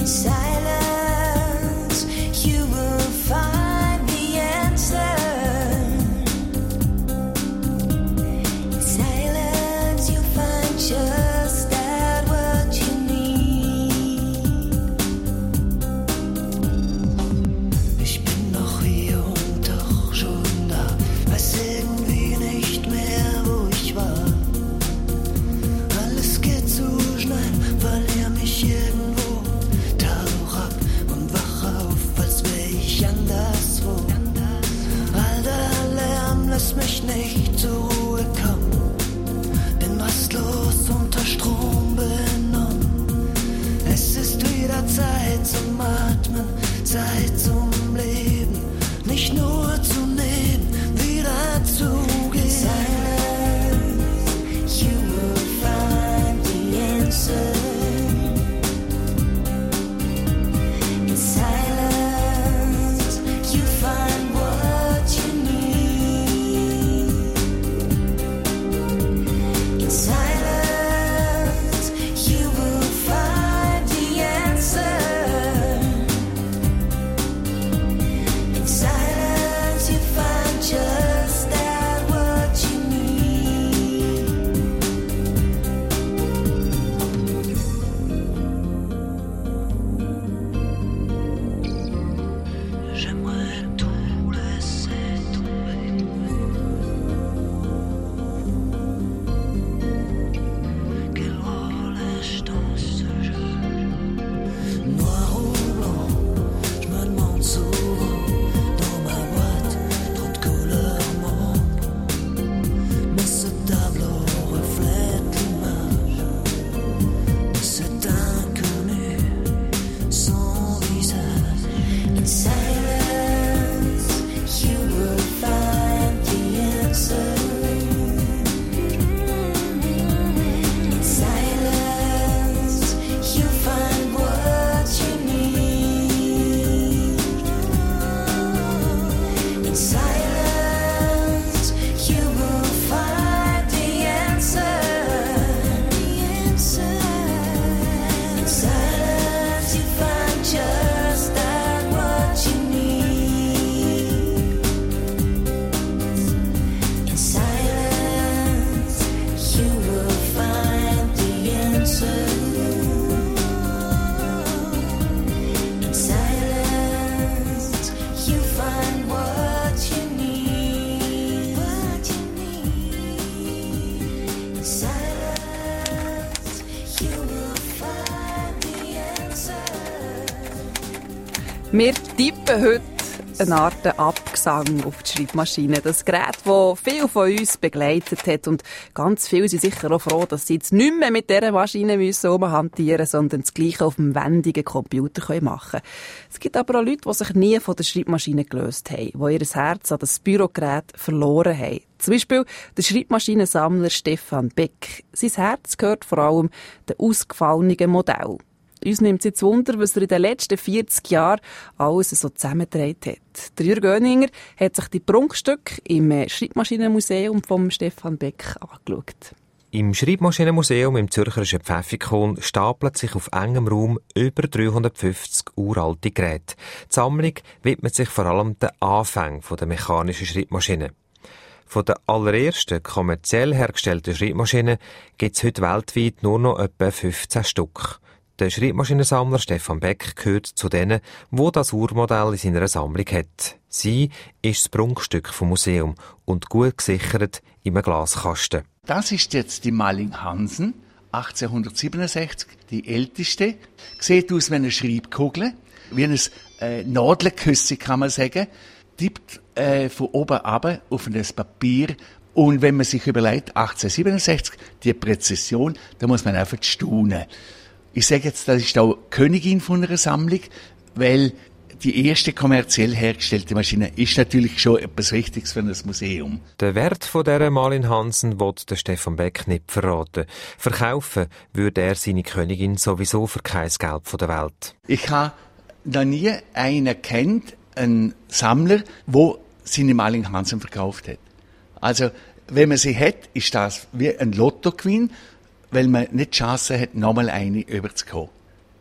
Wir tippen heute eine Art Abgesang auf die Schreibmaschine. Das Gerät, das viele von uns begleitet hat. Und ganz viele sind sicher auch froh, dass sie jetzt nicht mehr mit dieser Maschine müssen rumhantieren müssen, sondern das Gleiche auf dem wendigen Computer machen können. Es gibt aber auch Leute, die sich nie von der Schreibmaschine gelöst haben, die ihr Herz an das Bürogerät verloren haben. Zum Beispiel der Schreibmaschinensammler Stefan Beck. Sein Herz gehört vor allem den ausgefallenen Modell. Uns nimmt es jetzt Wunder, was er in den letzten vierzig Jahren alles so zusammengetragen hat. Der Jürg Oeninger hat sich die Prunkstücke im Schreibmaschinenmuseum von Stefan Beck angeschaut. Im Schreibmaschinenmuseum im Zürcher Pfäffikon stapeln sich auf engem Raum über dreihundertfünfzig uralte Geräte. Die Sammlung widmet sich vor allem den Anfängen der mechanischen Schreibmaschine. Von den allerersten kommerziell hergestellten Schreibmaschinen gibt es heute weltweit nur noch etwa fünfzehn Stück. Der Schreibmaschinensammler Stefan Beck gehört zu denen, wo das Urmodell in seiner Sammlung hat. Sie ist das Prunkstück vom Museum und gut gesichert in einem Glaskasten. Das ist jetzt die Malling Hansen, achtzehnhundertsiebenundsechzig, die älteste. Sieht aus wie eine Schreibkugel, wie ein äh, Nadelküsse, kann man sagen. Tippt äh, von oben runter auf ein Papier. Und wenn man sich überlegt, achtzehnhundertsiebenundsechzig, die Präzision, da muss man einfach staunen. Ich sage jetzt, das ist auch Königin von einer Sammlung, weil die erste kommerziell hergestellte Maschine ist natürlich schon etwas Wichtiges für ein Museum. Den Wert von dieser Malin Hansen will der Stefan Beck nicht verraten. Verkaufen würde er seine Königin sowieso für kein Geld von der Welt. Ich habe noch nie einen kennt, einen Sammler, der seine Malin Hansen verkauft hat. Also, wenn man sie hat, ist das wie ein Lottogewinn, weil man nicht die Chance hat, nochmal eine überzukommen.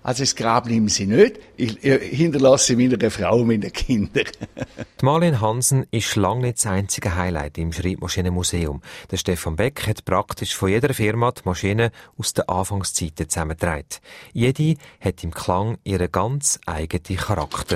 Also das Grab nehmen sie nicht. Ich, ich hinterlasse meiner Frau und meinen Kindern. Die Marlene Hansen ist lange nicht das einzige Highlight im Schreibmaschinenmuseum. Der Stefan Beck hat praktisch von jeder Firma die Maschinen aus den Anfangszeiten zusammengetragen. Jede hat im Klang ihren ganz eigenen Charakter.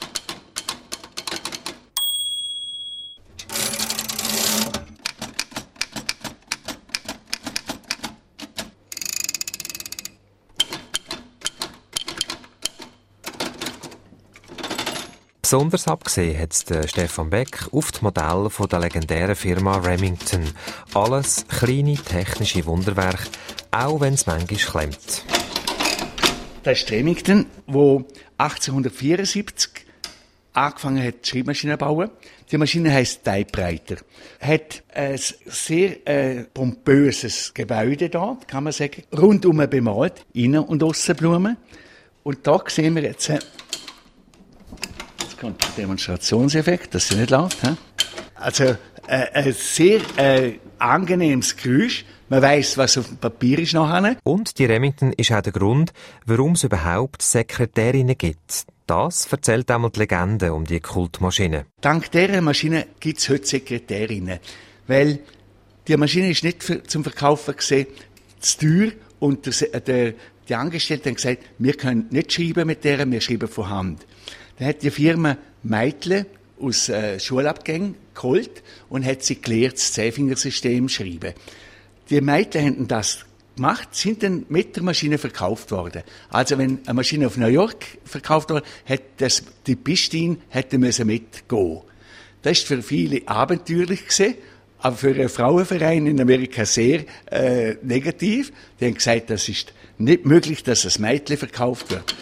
Besonders abgesehen hat der Stefan Beck auf das Modell von der legendären Firma Remington. Alles kleine technische Wunderwerke, auch wenn es manchmal klemmt. Das ist Remington, der achtzehnhundertvierundsiebzig angefangen hat, Schreibmaschinen zu bauen. Die Maschine heisst Typewriter. Hat ein sehr äh, pompöses Gebäude da, kann man sagen, rundum bemalt, innen und aussen Blumen. Und da sehen wir jetzt, äh, kommt der Demonstrationseffekt, das ist nicht laut. He? Also äh, ein sehr äh, angenehmes Geräusch. Man weiss, was auf dem Papier ist nachher. Und die Remington ist auch der Grund, warum es überhaupt Sekretärinnen gibt. Das erzählt einmal die Legende um die Kultmaschine. Dank dieser Maschine gibt es heute Sekretärinnen. Weil die Maschine ist nicht für, zum Verkaufen gesehen, zu teuer. Und der, der, die Angestellten haben gesagt, wir können nicht schreiben mit der, wir schreiben von Hand. Dann hat die Firma Meitle aus äh, Schulabgängen geholt und hat sie gelehrt, das Zehnfingersystem zu schreiben. Die Meitle haben das gemacht, sind dann mit der Maschine verkauft worden. Also wenn eine Maschine auf New York verkauft wurde, hat das, die Pistin hätte müssen mitgehen. Das ist für viele abenteuerlich gewesen, aber für einen Frauenverein in Amerika sehr äh, negativ. Die haben gesagt, das ist nicht möglich, dass das Meitle verkauft wird.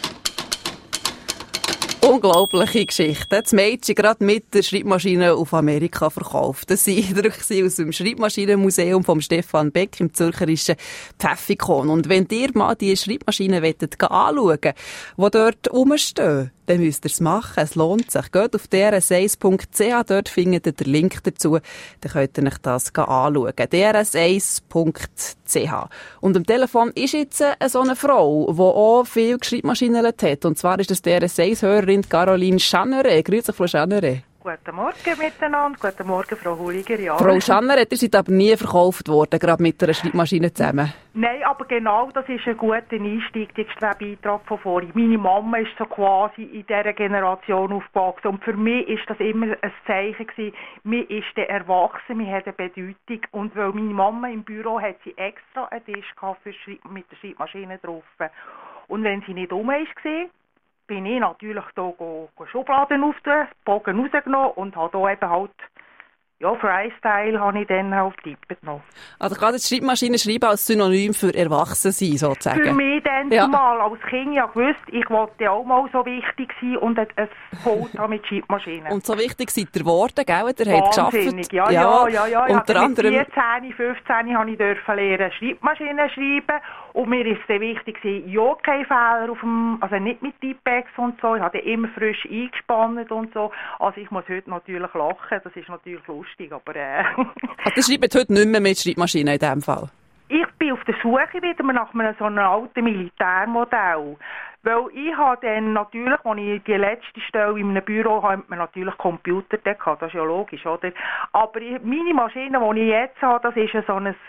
Unglaubliche Geschichte. Das Mädchen gerade mit der Schreibmaschine auf Amerika verkauft. Das sind Eindrücke aus dem Schreibmaschinenmuseum von Stefan Beck im zürcherischen Pfäffikon. Und wenn ihr mal die Schreibmaschinen anschauen wollt, die dort rumstehen, dann müsst ihr es machen. Es lohnt sich. Geht auf d r s eins punkt c h, dort findet ihr den Link dazu. Dann könnt ihr euch das anschauen. d r s eins punkt c h. Und am Telefon ist jetzt eine so eine Frau, die auch viele Schreibmaschinen hat. Und zwar ist das D R S eins-Hörerin Caroline Schanere. Grüezi, Frau Schanere. Guten Morgen miteinander. Guten Morgen, Frau Huliger. Ja. Frau Schanere, ihr seid aber nie verkauft worden, gerade mit einer Schreibmaschine zusammen. Nein, aber genau das ist ein guter Einstieg, der Beitrag von vorhin. Meine Mama ist so quasi in dieser Generation aufgewachsen und für mich ist das immer ein Zeichen gewesen, mir ist der erwachsen, mir hat eine Bedeutung und weil meine Mama im Büro hat sie extra einen Tisch gehabt für Schreib- mit der Schreibmaschine drauf. Und wenn sie nicht um war, bin ich natürlich hier go, go Schubladen aufgetan, Bogen rausgenommen und habe hier eben halt, ja, Freestyle habe ich dann halt getippt noch. Also gerade die Schreibmaschine schreiben als Synonym für Erwachsensein, sozusagen. Für mich dann ja. Mal als Kind ja gewusst, ich wollte auch mal so wichtig sein und ein Pult haben mit Schreibmaschinen. Und so wichtig seid ihr geworden, gell? Ihr habt Wahnsinnig, gearbeitet. ja, ja, ja, ja. ja. Unter anderem... Mit vierzehn, fünfzehn habe ich dürfen lernen, Schreibmaschinen schreiben. Und mir ist sehr wichtig gewesen, ja, keine Fehler auf dem, also nicht mit Tipex und so. Ich habe immer frisch eingespannt und so. Also ich muss heute natürlich lachen, das ist natürlich lustig, aber äh... Also ihr schreibt heute nicht mehr mit Schreibmaschinen in diesem Fall? Ich bin auf der Suche wieder nach einem so einem alten Militärmodell. Weil ich habe dann natürlich, als ich die letzte Stelle in einem Büro habe, man natürlich Computer gehabt, das ist ja logisch, oder? Aber ich, meine Maschine, die ich jetzt habe, das ist so ein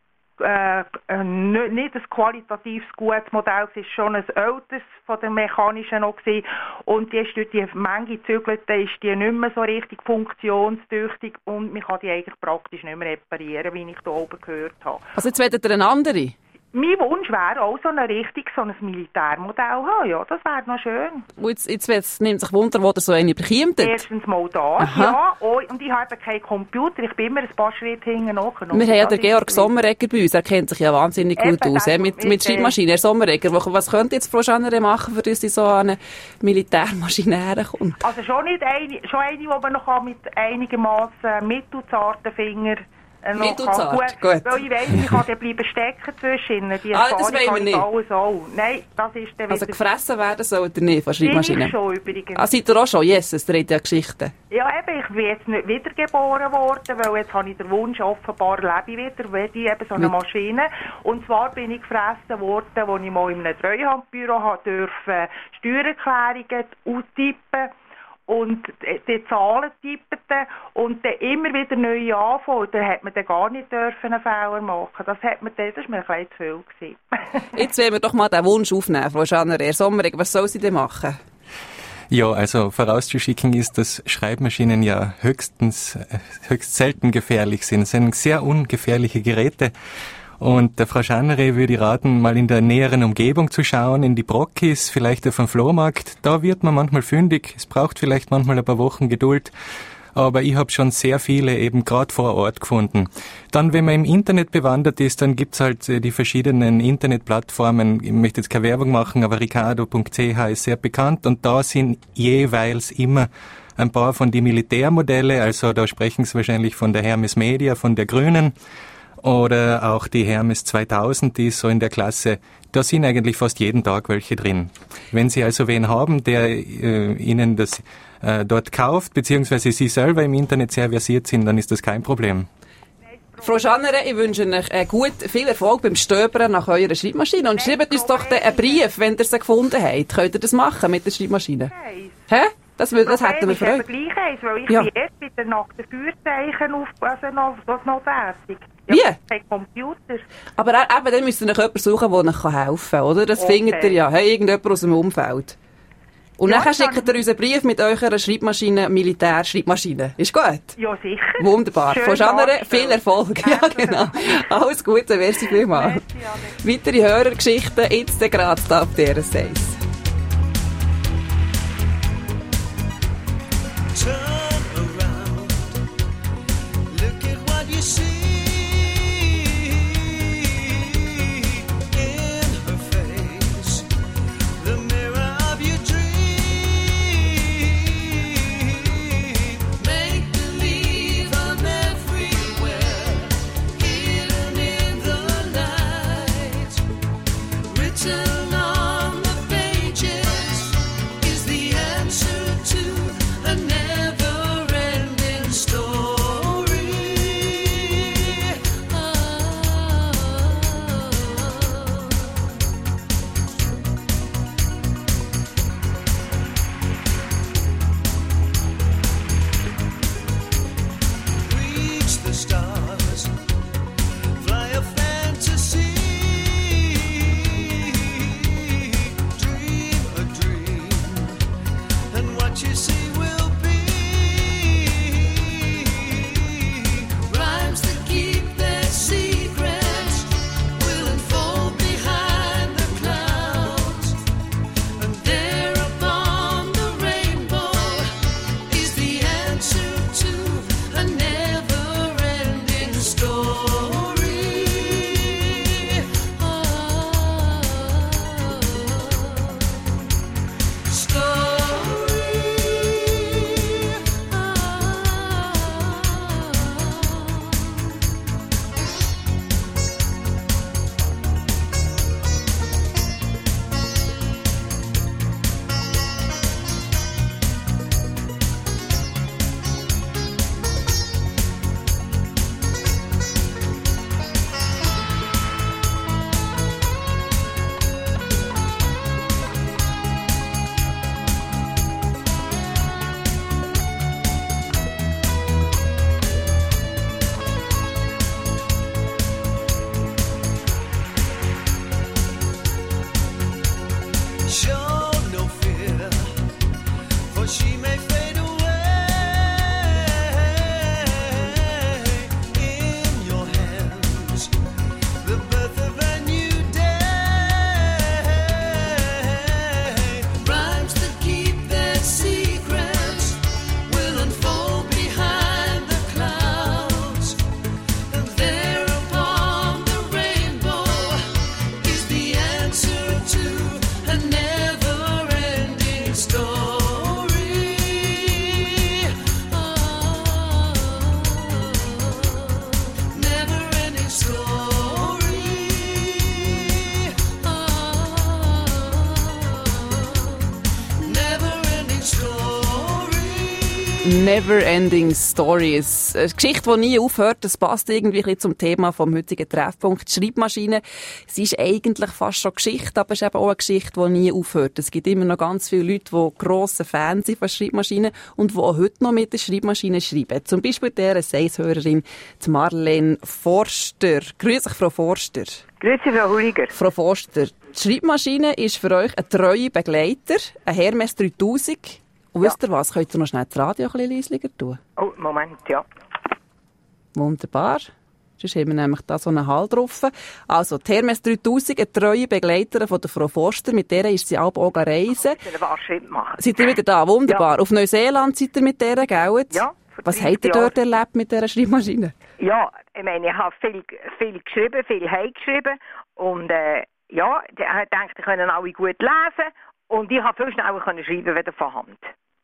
Äh, nicht ein qualitatives gutes Modell, es war schon ein älteres von der mechanischen noch gewesen. Und die ist durch die Menge gezügelt, ist die nicht mehr so richtig funktionstüchtig und man kann die eigentlich praktisch nicht mehr reparieren, wie ich hier oben gehört habe. Also jetzt wollt ihr eine andere? Mein Wunsch wäre auch so ein richtig so ein Militärmodell haben, ja, das wäre noch schön. Und jetzt, jetzt, jetzt nimmt sich Wunder, wo ihr so eine bekommt. Erstens mal da, Aha. ja, oh, und ich habe keinen Computer, ich bin immer ein paar Schritte hinten nach. Wir haben ja den Georg Sommeregger bei uns, er kennt sich ja wahnsinnig Eben, gut aus, mit, mit, mit Schreibmaschinen. Herr Sommeregger, was könnte jetzt Frau Schanere machen, für uns die so eine Militärmaschine kommt? Also schon nicht eine, schon eine, die man noch mit einigermaßen mittelzarten Fingern Äh, Mittelzart, gut. Weil ich weiss, ich kann dann bleiben stecken zwischen ihnen. Die Ah, das Erfahrung wollen wir habe ich alles auch. Nein, das ist dann Also wieder... gefressen werden sollt ihr nicht von Bin Schreibmaschinen? ich schon übrigens. Ah, seid ihr auch schon? Jesus, ihr habt ja Geschichten. Ja, eben, ich bin jetzt nicht wiedergeboren worden, weil jetzt habe ich den Wunsch, offenbar lebe ich wieder, werde ich eben so eine Mit- Maschine. Und zwar bin ich gefressen worden, als ich mal in einem Treuhandbüro habe dürfen Steuererklärungen austippen und die Zahlen tippten und dann immer wieder neu anfangen. Da hat man dann gar nicht dürfen einen Fehler machen. Das hat man dann, das war mir ein bisschen zu viel gewesen. Jetzt wollen wir doch mal den Wunsch aufnehmen, Frau Schanner. Herr Sommerig, was soll sie denn machen? Ja, also vorauszuschicken ist, dass Schreibmaschinen ja höchstens, äh, höchst selten gefährlich sind. Es sind sehr ungefährliche Geräte. Und der Frau Schanere würde ich raten, mal in der näheren Umgebung zu schauen, in die Brockis, vielleicht auf dem Flohmarkt. Da wird man manchmal fündig. Es braucht vielleicht manchmal ein paar Wochen Geduld. Aber ich habe schon sehr viele eben gerade vor Ort gefunden. Dann, wenn man im Internet bewandert ist, dann gibt's halt äh, die verschiedenen Internetplattformen. Ich möchte jetzt keine Werbung machen, aber ricardo punkt c h ist sehr bekannt. Und da sind jeweils immer ein paar von die Militärmodelle. Also da sprechen Sie wahrscheinlich von der Hermes Media, von der Grünen. Oder auch die Hermes zweitausend, die ist so in der Klasse. Da sind eigentlich fast jeden Tag welche drin. Wenn Sie also wen haben, der äh, Ihnen das äh, dort kauft, beziehungsweise Sie selber im Internet sehr versiert sind, dann ist das kein Problem. Frau Schanner, ich wünsche euch äh, gut, viel Erfolg beim Stöbern nach eurer Schreibmaschine und schreibt uns doch den einen Brief, wenn ihr sie gefunden habt. Könnt ihr das machen mit der Schreibmaschine? Hä? Das, wür- das hätten wir Problem Freude. ist eben gleich eins, weil ich Ja. bin erst bei der nackten Führzeichen auf, also noch, noch, noch tätig. Wie? Kein Computer. Aber äh, eben, dann müsst ihr euch jemanden suchen, der euch helfen kann, oder? Das Okay. findet ihr ja. Hey, irgendjemand aus dem Umfeld. Und Ja, nachher dann- schickt ihr uns einen Brief mit eurer Schreibmaschine, Militär-Schreibmaschine. Ist gut? Ja, sicher. Wunderbar. Schön Frau Schanner, dargestellt. viel Erfolg. Ja, genau. Alles Gute, merci vielmals. Weitere Hörergeschichten jetzt gerade da auf D R S eins. Turn around, look at what you see in her face, the mirror of your dream. Make believe I'm everywhere, hidden in the night, written on the pages is the answer to a never-ending story. Ah. Reach the stars, fly a fantasy, dream a dream, and what you see will be rhymes that keep their secrets will unfold behind the clouds, and there upon the rainbow is the answer to a never-ending story. Ah. Story. Ah. Show no fear, for she may fade away. In your hands, the birth of a new day. Rhymes that keep their secrets will unfold behind the clouds, and there upon the rainbow is the answer to a never Never-ending Stories. Eine Geschichte, die nie aufhört. Das passt irgendwie ein bisschen zum Thema vom heutigen Treffpunkt. Die Schreibmaschine, sie ist eigentlich fast schon Geschichte, aber es ist eben auch eine Geschichte, die nie aufhört. Es gibt immer noch ganz viele Leute, die grosse Fans sind von Schreibmaschinen und die auch heute noch mit der Schreibmaschine schreiben. Zum Beispiel der Seishörerin Marlene Forster. Grüß dich, Frau Forster. Grüezi, Frau Huliger. Frau Forster, die Schreibmaschine ist für euch ein treuer Begleiter, ein Hermes dreitausend. Und ja. Wisst ihr was, könnt ihr noch schnell das Radio ein bisschen leislicher tun? Oh, Moment, ja. Wunderbar. Sonst haben wir nämlich da so einen Hall drauf. Also, die Hermes dreitausend, eine treue Begleiterin von der Frau Forster, mit der ist sie auch reisen. Ich will einen Schritt machen. Seid ihr wieder da? Wunderbar. Ja. Auf Neuseeland seid ihr mit der, gell? Ja. Was habt ihr dort Jahren. erlebt mit dieser Schreibmaschine? Ja, ich meine, ich habe viel, viel geschrieben, viel heimgeschrieben. Und äh, ja, ich dachte, die können alle gut lesen. Und ich konnte viel schneller schreiben als von Hand.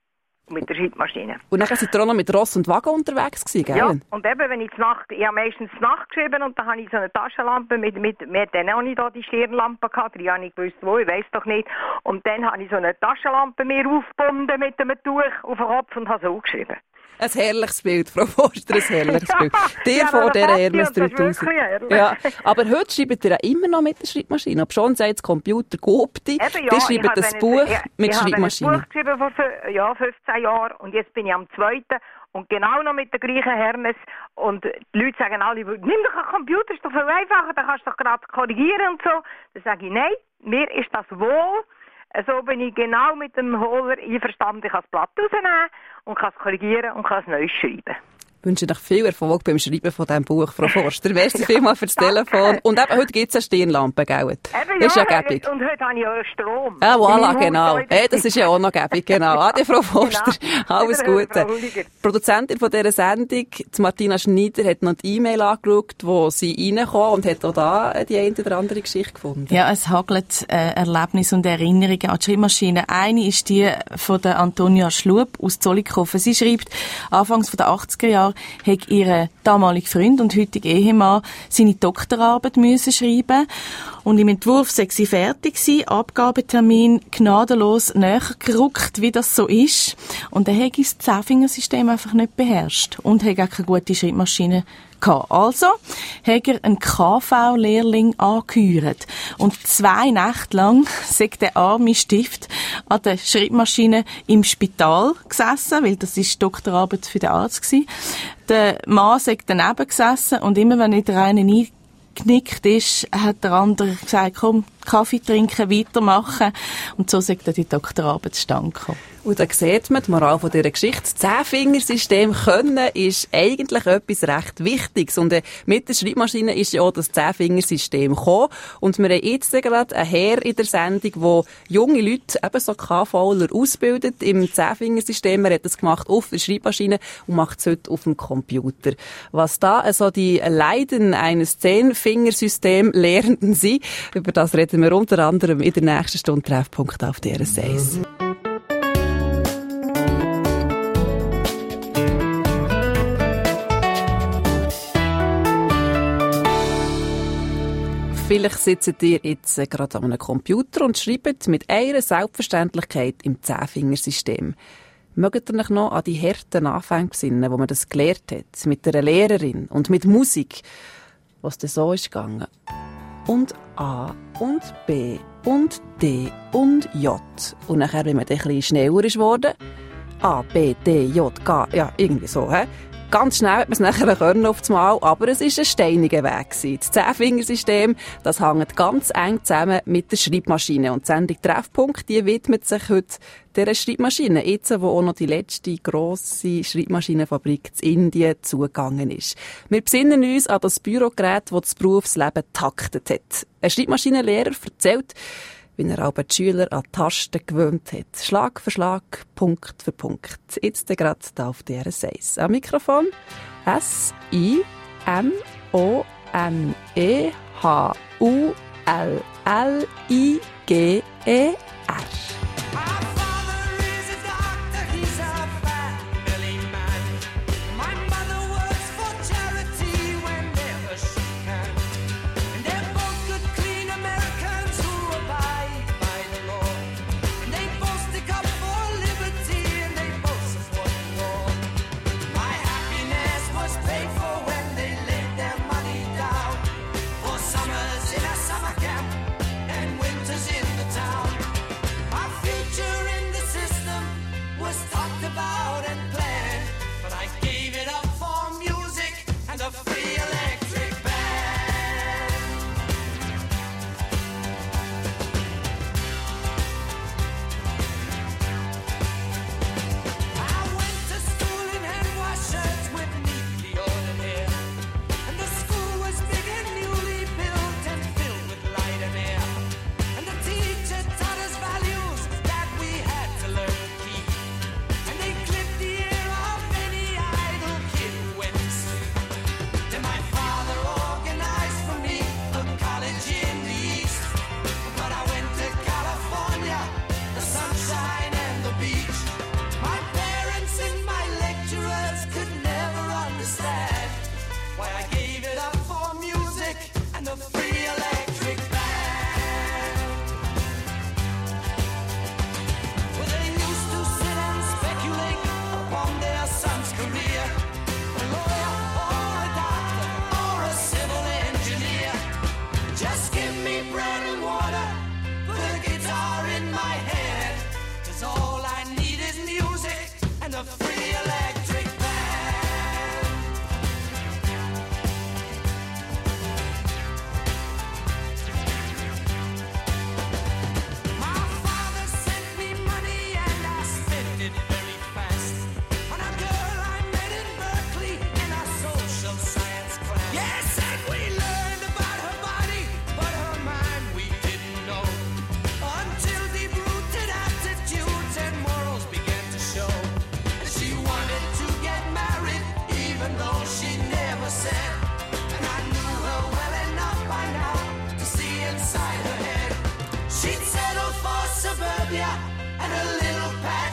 Mit der Schreibmaschine. Und dann seid ihr auch noch mit Ross und Wagen unterwegs gewesen, gell? Ja, und eben, wenn ich Nacht, ich habe meistens Nacht geschrieben und dann habe ich so eine Taschenlampe mit, mit, wir hatten auch nicht da die Stirnlampe gehabt, die habe ich gewusst wo, ich weiss doch nicht. Und dann habe ich so eine Taschenlampe mir aufgebunden mit einem Tuch auf den Kopf und habe so geschrieben. Ein herrliches Bild, Frau Forster, ein herrliches Bild. Dir ja, vor dieser Hermes dreitausend. Ja, aber heute schreibt ihr ja immer noch mit der Schreibmaschine. Ob schon sagt das Computer Gopti, ja, ihr schreibt das Buch ich, mit ich Schreibmaschine. Ich habe ein Buch geschrieben vor ja, fünfzehn Jahren und jetzt bin ich am zweiten und genau noch mit der gleichen Hermes. Und die Leute sagen alle, nimm doch einen Computer, ist doch viel einfacher, dann kannst du doch gerade korrigieren und so. Dann sage ich, nein, mir ist das wohl. So bin ich genau mit dem Holer einverstanden. Ich kann das Blatt rausnehmen und kann es korrigieren und kann es neu schreiben. Ich wünsche euch viel Erfolg beim Schreiben von diesem Buch, Frau Forster. Merci vielmals für das Telefon. Und eben, heute gibt es eine Stirnlampe, gell? Eben, ist ja, ja gäbig. Und heute habe ich ja Strom. Ja, voilà, genau. Hey, das ist ja auch noch gäbig, genau. Ade, Frau Forster. Genau. Alles Gute. Die Produzentin von dieser Sendung, die Martina Schneider, hat noch die E-Mail angeschaut, wo sie reinkam und hat auch da die eine oder andere Geschichte gefunden. Ja, es hagelt äh, Erlebnisse und Erinnerungen an die Schreibmaschine. Eine ist die von der Antonia Schlub aus Zollikofen. Sie schreibt, anfangs der achtziger Jahre hat ihr damaliger Freund und heutiger Ehemann seine Doktorarbeit müssen schreiben und im Entwurf sei sie fertig gewesen, Abgabetermin gnadenlos näher gerückt, wie das so ist. Und er hat das Zehnfingersystem einfach nicht beherrscht und hat auch keine gute Schreibmaschine gehabt. Also hat er einen K V-Lehrling angeheuert. Und zwei Nächte lang sei der arme Stift an der Schreibmaschine im Spital gesessen, weil das ist Doktorarbeit für den Arzt gewesen. Der Mann sei daneben gesessen und immer wenn nicht der eine eingenickt ist, hat der andere gesagt, komm, Kaffee trinken, weitermachen. Und so sei dann die Doktorarbeit zustande gekommen. Und da sieht man, die Moral von dieser Geschichte, das Zehnfingersystem können ist eigentlich etwas recht Wichtiges. Und äh, mit der Schreibmaschine ist ja auch das Zehnfingersystem gekommen. Und wir haben jetzt gerade einen Herr in der Sendung, der junge Leute eben so KVler ausbildet im Zehnfingersystem. Er hat das gemacht auf der Schreibmaschine und macht es heute auf dem Computer. Was da also die Leiden eines Zehnfingersystem-Lehrenden sind, über das reden wir unter anderem in der nächsten Stunde Treffpunkt auf D R S eins. Vielleicht sitzt ihr jetzt gerade an einem Computer und schreibt mit einer Selbstverständlichkeit im Zehnfingersystem. Mögt ihr euch noch an die harten Anfänge besinnen, wo man das gelernt hat, mit einer Lehrerin und mit Musik, was dann so ist gegangen? Und A und B und D und J. Und nachher, wenn man dann ein bisschen schneller ist worden, A, B, D, J, K, ja, irgendwie so, hä? Ganz schnell hat man es nachher können auf das Mal, aber es war ein steiniger Weg gewesen. Das Zehnfingersystem, das hängt ganz eng zusammen mit der Schreibmaschine. Und die Sendung Treffpunkt, die widmet sich heute dieser Schreibmaschine. Jetzt, wo auch noch die letzte grosse Schreibmaschinenfabrik in Indien zugegangen ist. Wir besinnen uns an das Bürogerät, das das Berufsleben taktet hat. Ein Schreibmaschinenlehrer erzählt, wie er aber die Schüler an Tasten gewöhnt hat. Schlag für Schlag, Punkt für Punkt. Jetzt gerade hier auf D R S eins. Am Mikrofon S I M O N E H U L L I G E R.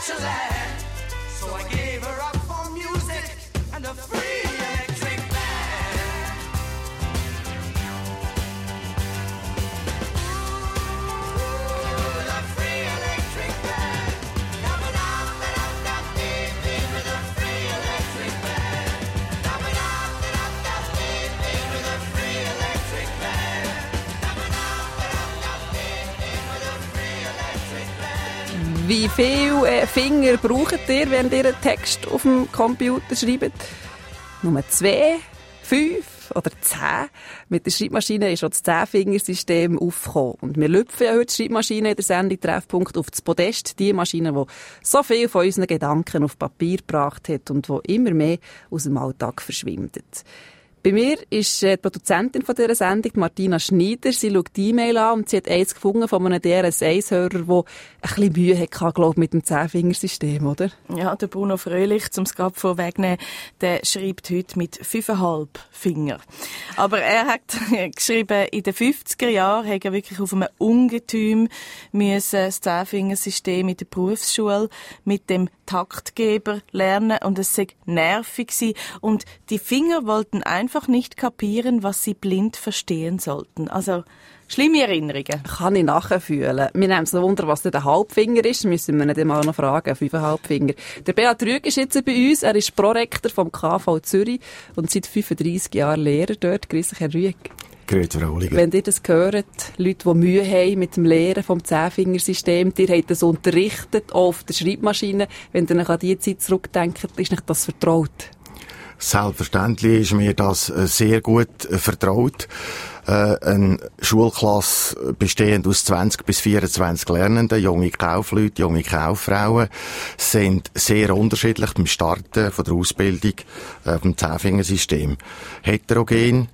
much of that. So I gave her up for music and a free electric band. Ooh, the free electric band. Da-ba-dum-da-dum-dum-dee-dee with a free electric band. Da-ba-dum-da-dum-dum-dee-dee with a free electric band. Da-ba-dum-da-dum-dum-dee-dee with a free electric band. Wie viele äh, Finger braucht ihr, wenn ihr einen Text auf dem Computer schreibt? Nur zwei, fünf oder zehn? Mit der Schreibmaschine ist schon das Zehn-Fingersystem aufgekommen. Und wir lüpfen ja heute die Schreibmaschine in der Sendung Treffpunkt auf das Podest. Die Maschine, die so viel von unseren Gedanken auf Papier gebracht hat und die immer mehr aus dem Alltag verschwindet. Bei mir ist die Produzentin von dieser Sendung, Martina Schneider. Sie schaut die E-Mail an und sie hat eins gefunden von einem D R S eins Hörer, der ein bisschen Mühe hatte, glaube ich, mit dem Zehn-Fingersystem, oder? Ja, der Bruno Fröhlich, um es gerade vorwegnehmen, der schreibt heute mit fünfeinhalb Finger. Aber er hat geschrieben, in den fünfziger Jahren hat er wirklich auf einem Ungetüm müssen das Zehn-Fingersystem in der Berufsschule mit dem Taktgeber lernen und es sei nervig gewesen. Und die Finger wollten einfach nicht kapieren, was sie blind verstehen sollten. Also, schlimme Erinnerungen. Kann ich nachfühlen. Wir nehmen so Wunder, was denn der Halbfinger ist. Müssen wir ihn mal noch fragen. Fünfeinhalb Finger. Der Beat Rüegg ist jetzt bei uns. Er ist Prorektor vom K V Zürich und seit fünfunddreissig Jahren Lehrer dort. Grüß dich, Herr Rüegg. Grüezi, Frau Oliger. Wenn ihr das hört, Leute, die Mühe haben mit dem Lehren vom Zehn-Fingersystem, ihr habt das unterrichtet, auch auf der Schreibmaschine. Wenn ihr an diese Zeit zurückdenkt, ist euch das vertraut? Selbstverständlich ist mir das sehr gut äh, vertraut. Äh, eine Schulklasse bestehend aus zwanzig bis vierundzwanzig Lernenden, junge Kaufleute, junge Kauffrauen, sind sehr unterschiedlich beim Starten von der Ausbildung äh, vom Zehn-Fingersystem. Heterogen.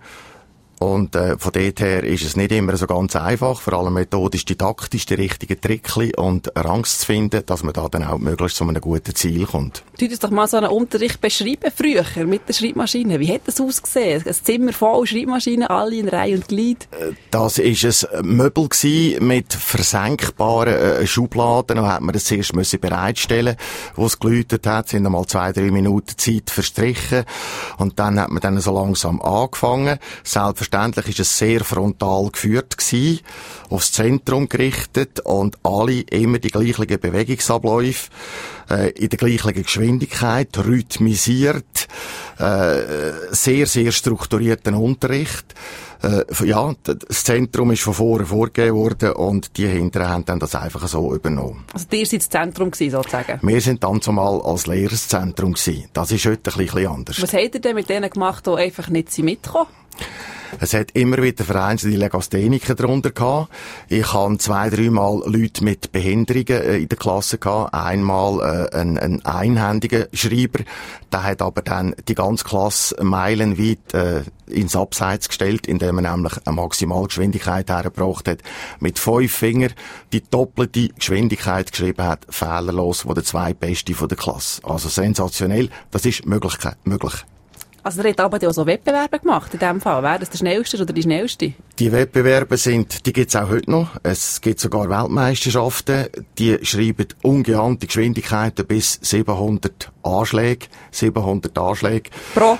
Und äh, von dort her ist es nicht immer so ganz einfach, vor allem methodisch, didaktisch die richtigen Trickli und Rangs zu finden, dass man da dann auch möglichst zu einem guten Ziel kommt. Du hast doch mal so einen Unterricht beschrieben früher mit der Schreibmaschine. Wie hat das ausgesehen? Ein Zimmer voll Schreibmaschinen, alle in Reihe und Glied? Das war ein Möbel mit versenkbaren äh, Schubladen. Dann hat man das zuerst müssen bereitstellen, wo es geläutet hat, sind einmal zwei, drei Minuten Zeit verstrichen. Und dann hat man dann so langsam angefangen. Selbstverständlich Selbstverständlich ist es sehr frontal geführt gewesen, aufs Zentrum gerichtet und alle immer die gleichen Bewegungsabläufe, äh, in der gleichen Geschwindigkeit, rhythmisiert, äh, sehr, sehr strukturierten Unterricht. Äh, ja, das Zentrum ist von vorne vorgegeben worden und die Hinteren haben dann das einfach so übernommen. Also ihr seid das Zentrum gewesen, sozusagen? Wir sind dann zumal als Lehrerzentrum gewesen. Das ist heute ein bisschen anders. Was habt ihr denn mit denen gemacht, die einfach nicht mitkommen? Es hat immer wieder vereinzelte Legastheniker darunter gehabt. Ich hatte zwei, dreimal Leute mit Behinderungen in der Klasse gehabt. Einmal äh, ein, ein einhändiger Schreiber. Der hat aber dann die ganze Klasse meilenweit äh, ins Abseits gestellt, indem er nämlich eine Maximalgeschwindigkeit hergebracht hat. Mit fünf Fingern die doppelte Geschwindigkeit geschrieben hat, fehlerlos, wo der zweitbeste von der Klasse. Also sensationell. Das ist möglich. möglich. Also ihr habt aber auch so Wettbewerbe gemacht in dem Fall. Wäre das der Schnellste oder die Schnellste? Die Wettbewerbe sind, die gibt's auch heute noch. Es gibt sogar Weltmeisterschaften. Die schreiben ungeahnte Geschwindigkeiten bis siebenhundert Anschläge. siebenhundert Anschläge. Pro?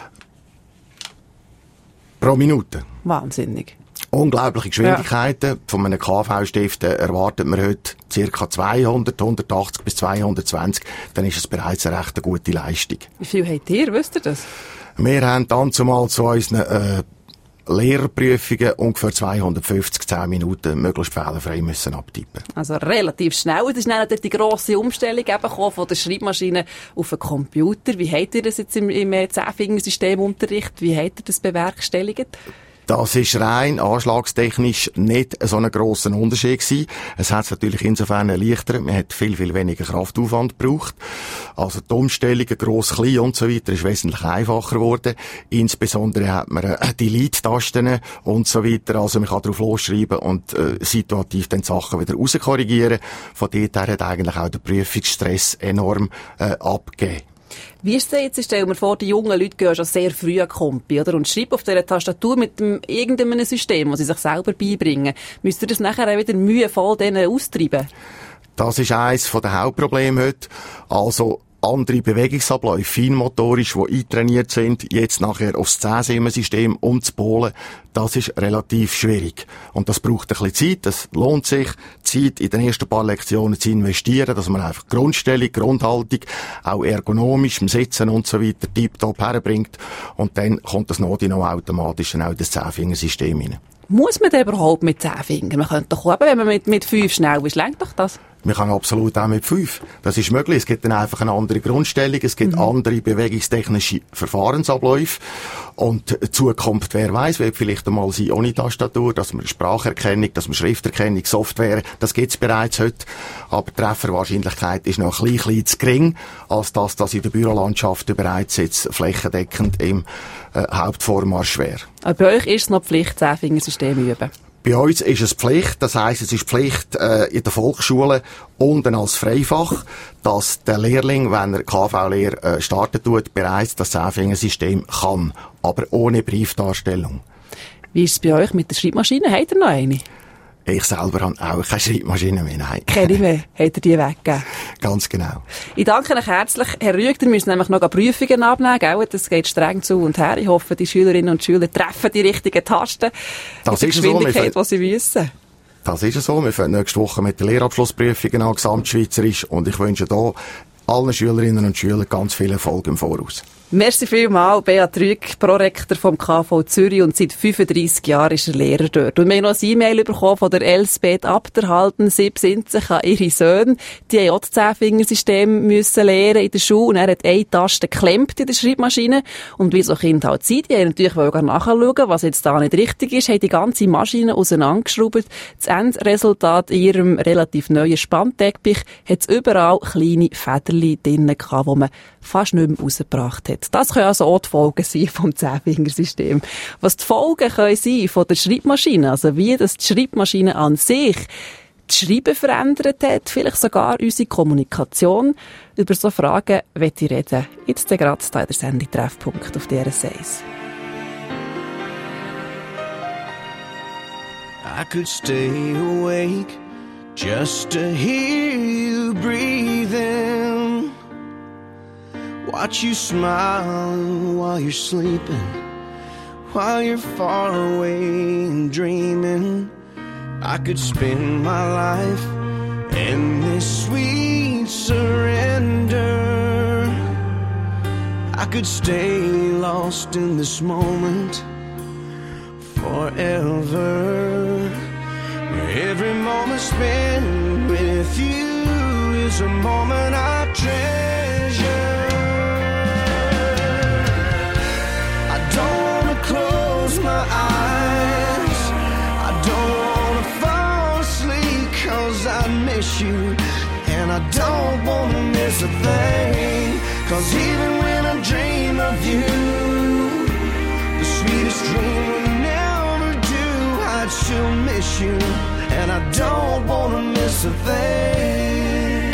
Pro Minute. Wahnsinnig. Unglaubliche Geschwindigkeiten. Ja. Von einem K V-Stift erwartet man heute ca. zweihundert, hundertachtzig bis zweihundertzwanzig. Dann ist es bereits eine recht gute Leistung. Wie viel habt ihr? Wisst ihr das? Wir haben dann zumal zu unseren äh, Lehrerprüfungen ungefähr zweihundertfünfzig, zehn Minuten möglichst fehlerfrei müssen abtippen. Also relativ schnell. Das ist dann natürlich die grosse Umstellung eben gekommen von der Schreibmaschine auf den Computer. Wie habt ihr das jetzt im, im Zehn-Fingersystem-Unterricht? Wie habt ihr das bewerkstelligt? Das ist rein anschlagstechnisch nicht so ein grosser Unterschied gewesen. Es hat es natürlich insofern erleichtert. Man hat viel, viel weniger Kraftaufwand gebraucht. Also die Umstellungen, gross, klein und so weiter, ist wesentlich einfacher geworden. Insbesondere hat man äh, die Lead-Tasten und so weiter. Also man kann drauf losschreiben und äh, situativ dann Sachen wieder rauskorrigieren. Von dort her hat eigentlich auch der Prüfungsstress enorm äh, abgegeben. Wie ist es jetzt? Ich stelle mir vor, die jungen Leute gehen schon sehr früh an Kompi, oder? Und schreiben auf dieser Tastatur mit dem, irgendeinem System, das sie sich selber beibringen. Müsst ihr das nachher auch wieder mühevoll denen austreiben? Das ist eines der Hauptprobleme heute. Also, andere Bewegungsabläufe, feinmotorisch, die eintrainiert sind, jetzt nachher aufs Zehnsimmensystem umzupolen, das ist relativ schwierig. Und das braucht ein bisschen Zeit, das lohnt sich, Zeit in den ersten paar Lektionen zu investieren, dass man einfach Grundstellung, Grundhaltung, auch ergonomisch, im Sitzen und so weiter, tiptop herbringt. Und dann kommt das Nodi noch automatisch dann auch in das Zehnfingersystem rein. Muss man denn überhaupt mit zehn Fingern? Man könnte doch eben, wenn man mit, mit fünf schnell ist, lenkt doch das? Man kann absolut auch mit fünf. Das ist möglich. Es gibt dann einfach eine andere Grundstellung. Es gibt mhm. andere bewegungstechnische Verfahrensabläufe. Und die Zukunft, wer weiss, wird vielleicht einmal sein ohne Tastatur, dass man Spracherkennung, dass man Schrifterkennung, Software, das gibt's bereits heute. Aber die Trefferwahrscheinlichkeit ist noch ein bisschen, bisschen zu gering, als dass das in der Bürolandschaft bereits jetzt flächendeckend im äh, Hauptvormarsch wäre. Aber bei euch ist es noch Pflicht, Zehnfingersystem üben? Bei uns ist es Pflicht, das heisst, es ist Pflicht äh, in der Volksschule und dann als Freifach, dass der Lehrling, wenn er K V-Lehre äh, starten tut, bereits das Zehnfingersystem kann, aber ohne Briefdarstellung. Wie ist es bei euch mit der Schreibmaschine? Habt ihr noch eine? Ich selber habe auch keine Schreibmaschine mehr, nein. Keine mehr? Habt ihr die weggegeben? Ganz genau. Ich danke euch herzlich. Herr Rüegg, ihr müsst nämlich noch Prüfungen abnehmen, gell? Das geht streng zu und her. Ich hoffe, die Schülerinnen und Schüler treffen die richtigen Tasten. Das in ist der Geschwindigkeit, so, die sie müssen. Das ist so. Wir fangen nächste Woche mit den Lehrabschlussprüfungen an, gesamtschweizerisch. Und ich wünsche hier allen Schülerinnen und Schülern ganz viel Erfolg im Voraus. Merci vielmals, Beat Rüegg, Prorektor vom K V Zürich, und seit fünfunddreissig Jahren ist er Lehrer dort. Und wir haben noch ein E-Mail bekommen von der Elsbeth Abderhalten. Sie besinnt sich an ihre Söhne. Die haben auch das Zehnfingersystem müssen lernen in der Schule. Und er hat eine Taste geklemmt in der Schreibmaschine. Und wie so Kinder halt sind, die haben natürlich wollen nachschauen, was jetzt da nicht richtig ist, haben die ganze Maschine auseinandergeschraubt. Das Endresultat in ihrem relativ neuen Spannteppich hat es überall kleine Federchen drin gehabt, die man fast nicht mehr rausgebracht hat. Das können also auch die Folgen sein vom Zehnfingersystem. Was die Folgen können sein von der Schreibmaschine, also wie das die Schreibmaschine an sich das Schreiben verändert hat, vielleicht sogar unsere Kommunikation. Über so Fragen möchte ich reden. Jetzt gerade in der Sendung Treffpunkt auf D R S eins. I could stay awake just to hear you breathing. Watch you smile while you're sleeping, while you're far away and dreaming. I could spend my life in this sweet surrender. I could stay lost in this moment forever. Every moment spent with you is a moment I treasure. Close my eyes, I don't wanna fall asleep, cause I miss you, and I don't wanna miss a thing, cause even when I dream of you, the sweetest dream will never do, I'd still miss you, and I don't wanna miss a thing.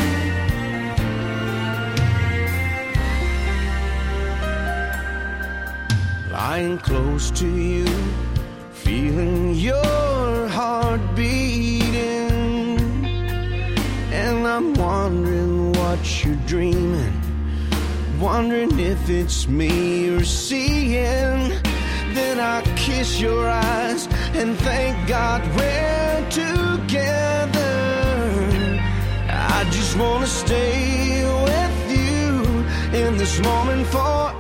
Lying close to you, feeling your heart beating, and I'm wondering what you're dreaming, wondering if it's me you're seeing. Then I kiss your eyes and thank God we're together. I just wanna stay with you in this moment forever.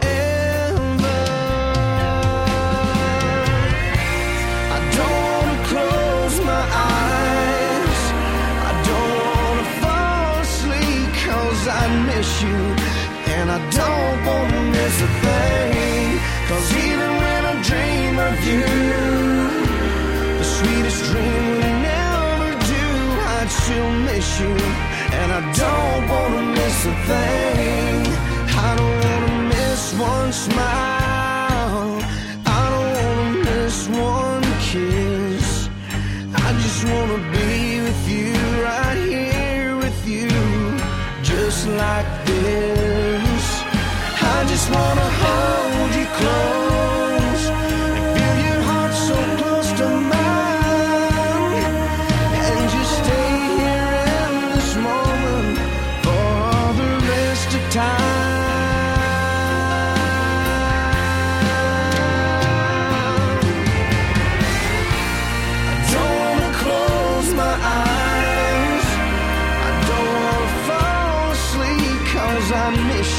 I miss you, and I don't wanna miss a thing, cause even when I dream of you, the sweetest dream will never do, I'd still miss you, and I don't wanna miss a thing. I don't wanna miss one smile, I don't wanna miss one kiss, I just wanna be with you, right here with you, just like this. I just wanna hold you close and feel your heart so close to mine, and just stay here in this moment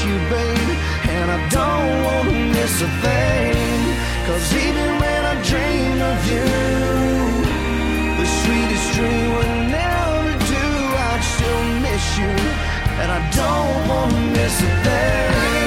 you, babe, and I don't wanna miss a thing. Cause even when I dream of you, the sweetest dream would never do. I'd still miss you, and I don't wanna miss a thing.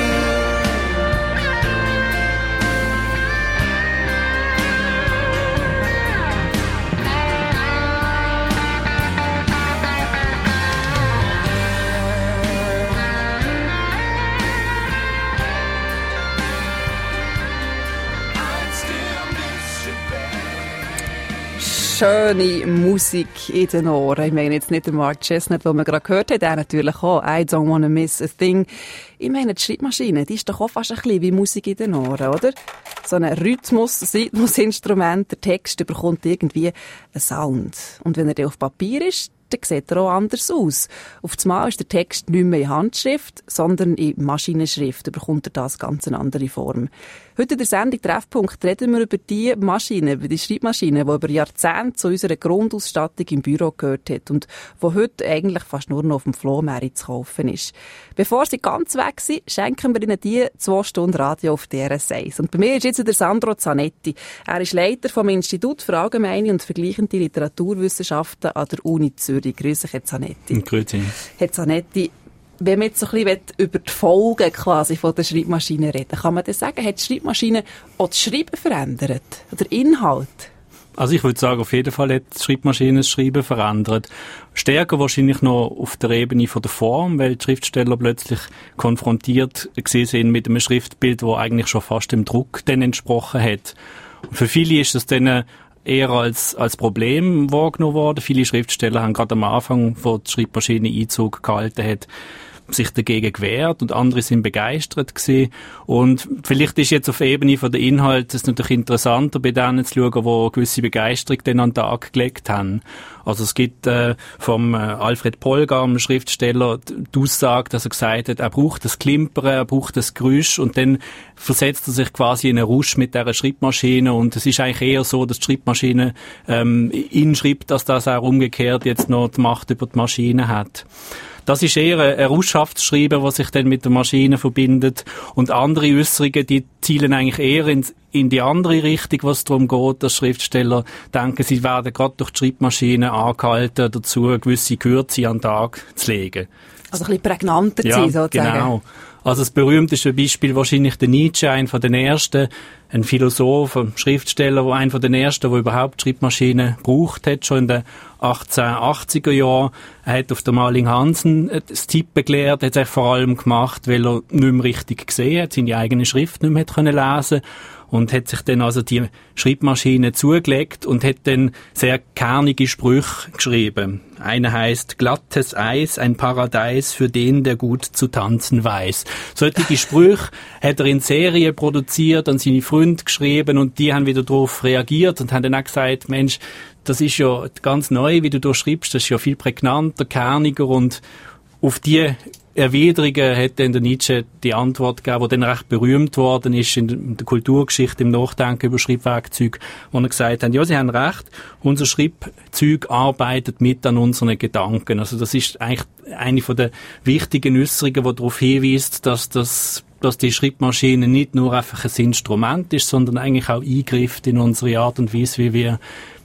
Schöne Musik in den Ohren. Ich meine jetzt nicht den Mark Chestnut, den wir gerade gehört haben, der natürlich auch «I don't wanna miss a thing». Ich meine, die Schreibmaschine, die ist doch auch fast ein bisschen wie Musik in den Ohren, oder? So ein Rhythmus, ein Rhythmusinstrument, der Text bekommt irgendwie einen Sound. Und wenn er dann auf Papier ist, dann sieht er auch anders aus. Auf einmal ist der Text nicht mehr in Handschrift, sondern in Maschinenschrift. Da bekommt er das ganz eine andere Form. Heute in der Sendung Treffpunkt reden wir über die Maschine, über die Schreibmaschine, die über Jahrzehnte zu unserer Grundausstattung im Büro gehört hat und die heute eigentlich fast nur noch auf dem Flohmarkt zu kaufen ist. Bevor sie ganz weg sind, schenken wir ihnen die zwei Stunden Radio auf D R S eins. Und bei mir ist jetzt der Sandro Zanetti. Er ist Leiter vom Institut für allgemeine und vergleichende Literaturwissenschaften an der Uni Zürich. Grüße, Herr Zanetti. Grüße. Herr Zanetti, wenn wir jetzt so ein bisschen über die Folgen quasi von der Schreibmaschine reden, kann man dann sagen, hat die Schreibmaschine auch das Schreiben verändert? Oder Inhalt? Also ich würde sagen, auf jeden Fall hat die Schreibmaschine das Schreiben verändert. Stärker wahrscheinlich noch auf der Ebene von der Form, weil die Schriftsteller plötzlich konfrontiert gewesen sind mit einem Schriftbild, das eigentlich schon fast dem Druck dann entsprochen hat. Und für viele ist das dann eher als, als Problem wahrgenommen worden. Viele Schriftsteller haben gerade am Anfang, wo die Schreibmaschine Einzug gehalten hat, sich dagegen gewehrt und andere sind begeistert gewesen. Und vielleicht ist jetzt auf Ebene von der Inhalt es natürlich interessanter, bei denen zu schauen, die eine gewisse Begeisterung dann an den Tag gelegt haben. Also es gibt äh, vom äh, Alfred Polgar, einem Schriftsteller, die Aussage, dass er gesagt hat, er braucht das Klimpern, er braucht das Geräusch und dann versetzt er sich quasi in einen Rausch mit dieser Schreibmaschine und es ist eigentlich eher so, dass die Schreibmaschine ähm, ihn schreibt, dass das auch umgekehrt jetzt noch die Macht über die Maschine hat. Das ist eher ein Rauschschaftsschreiben, was sich dann mit der Maschine verbindet. Und andere Äußerungen, die zielen eigentlich eher in, in die andere Richtung, was darum geht, dass Schriftsteller denken, sie werden gerade durch die Schreibmaschine angehalten, dazu eine gewisse Kürze an den Tag zu legen. Also ein bisschen prägnanter ja, zu sein, sozusagen. Genau. Also das berühmteste Beispiel wahrscheinlich der Nietzsche, einer von den ersten, ein Philosoph, ein Schriftsteller, einer von den ersten, der überhaupt Schreibmaschinen gebraucht hat, schon in den achtzehnhundertachtziger Jahren. Er hat auf der Marling Hansen das Tippen gelehrt, hat es vor allem gemacht, weil er nicht mehr richtig gesehen hat, seine eigene Schrift nicht mehr lesen konnte. Und hat sich dann also die Schreibmaschine zugelegt und hat dann sehr kernige Sprüche geschrieben. Einer heißt, glattes Eis, ein Paradies für den, der gut zu tanzen weiß. Solche Sprüche hat er in Serie produziert, an seine Freunde geschrieben und die haben wieder darauf reagiert und haben dann auch gesagt, Mensch, das ist ja ganz neu, wie du da schreibst, das ist ja viel prägnanter, kerniger und auf die Erwiderungen hat dann der Nietzsche die Antwort gegeben, die dann recht berühmt worden ist in der Kulturgeschichte, im Nachdenken über Schreibwerkzeuge, wo er gesagt hat, ja, Sie haben recht, unser Schreibzeug arbeitet mit an unseren Gedanken. Also das ist eigentlich eine von der wichtigen Äußerungen, die darauf hinweist, dass das dass die Schreibmaschine nicht nur einfach ein Instrument ist, sondern eigentlich auch eingreift in unsere Art und Weise, wie wir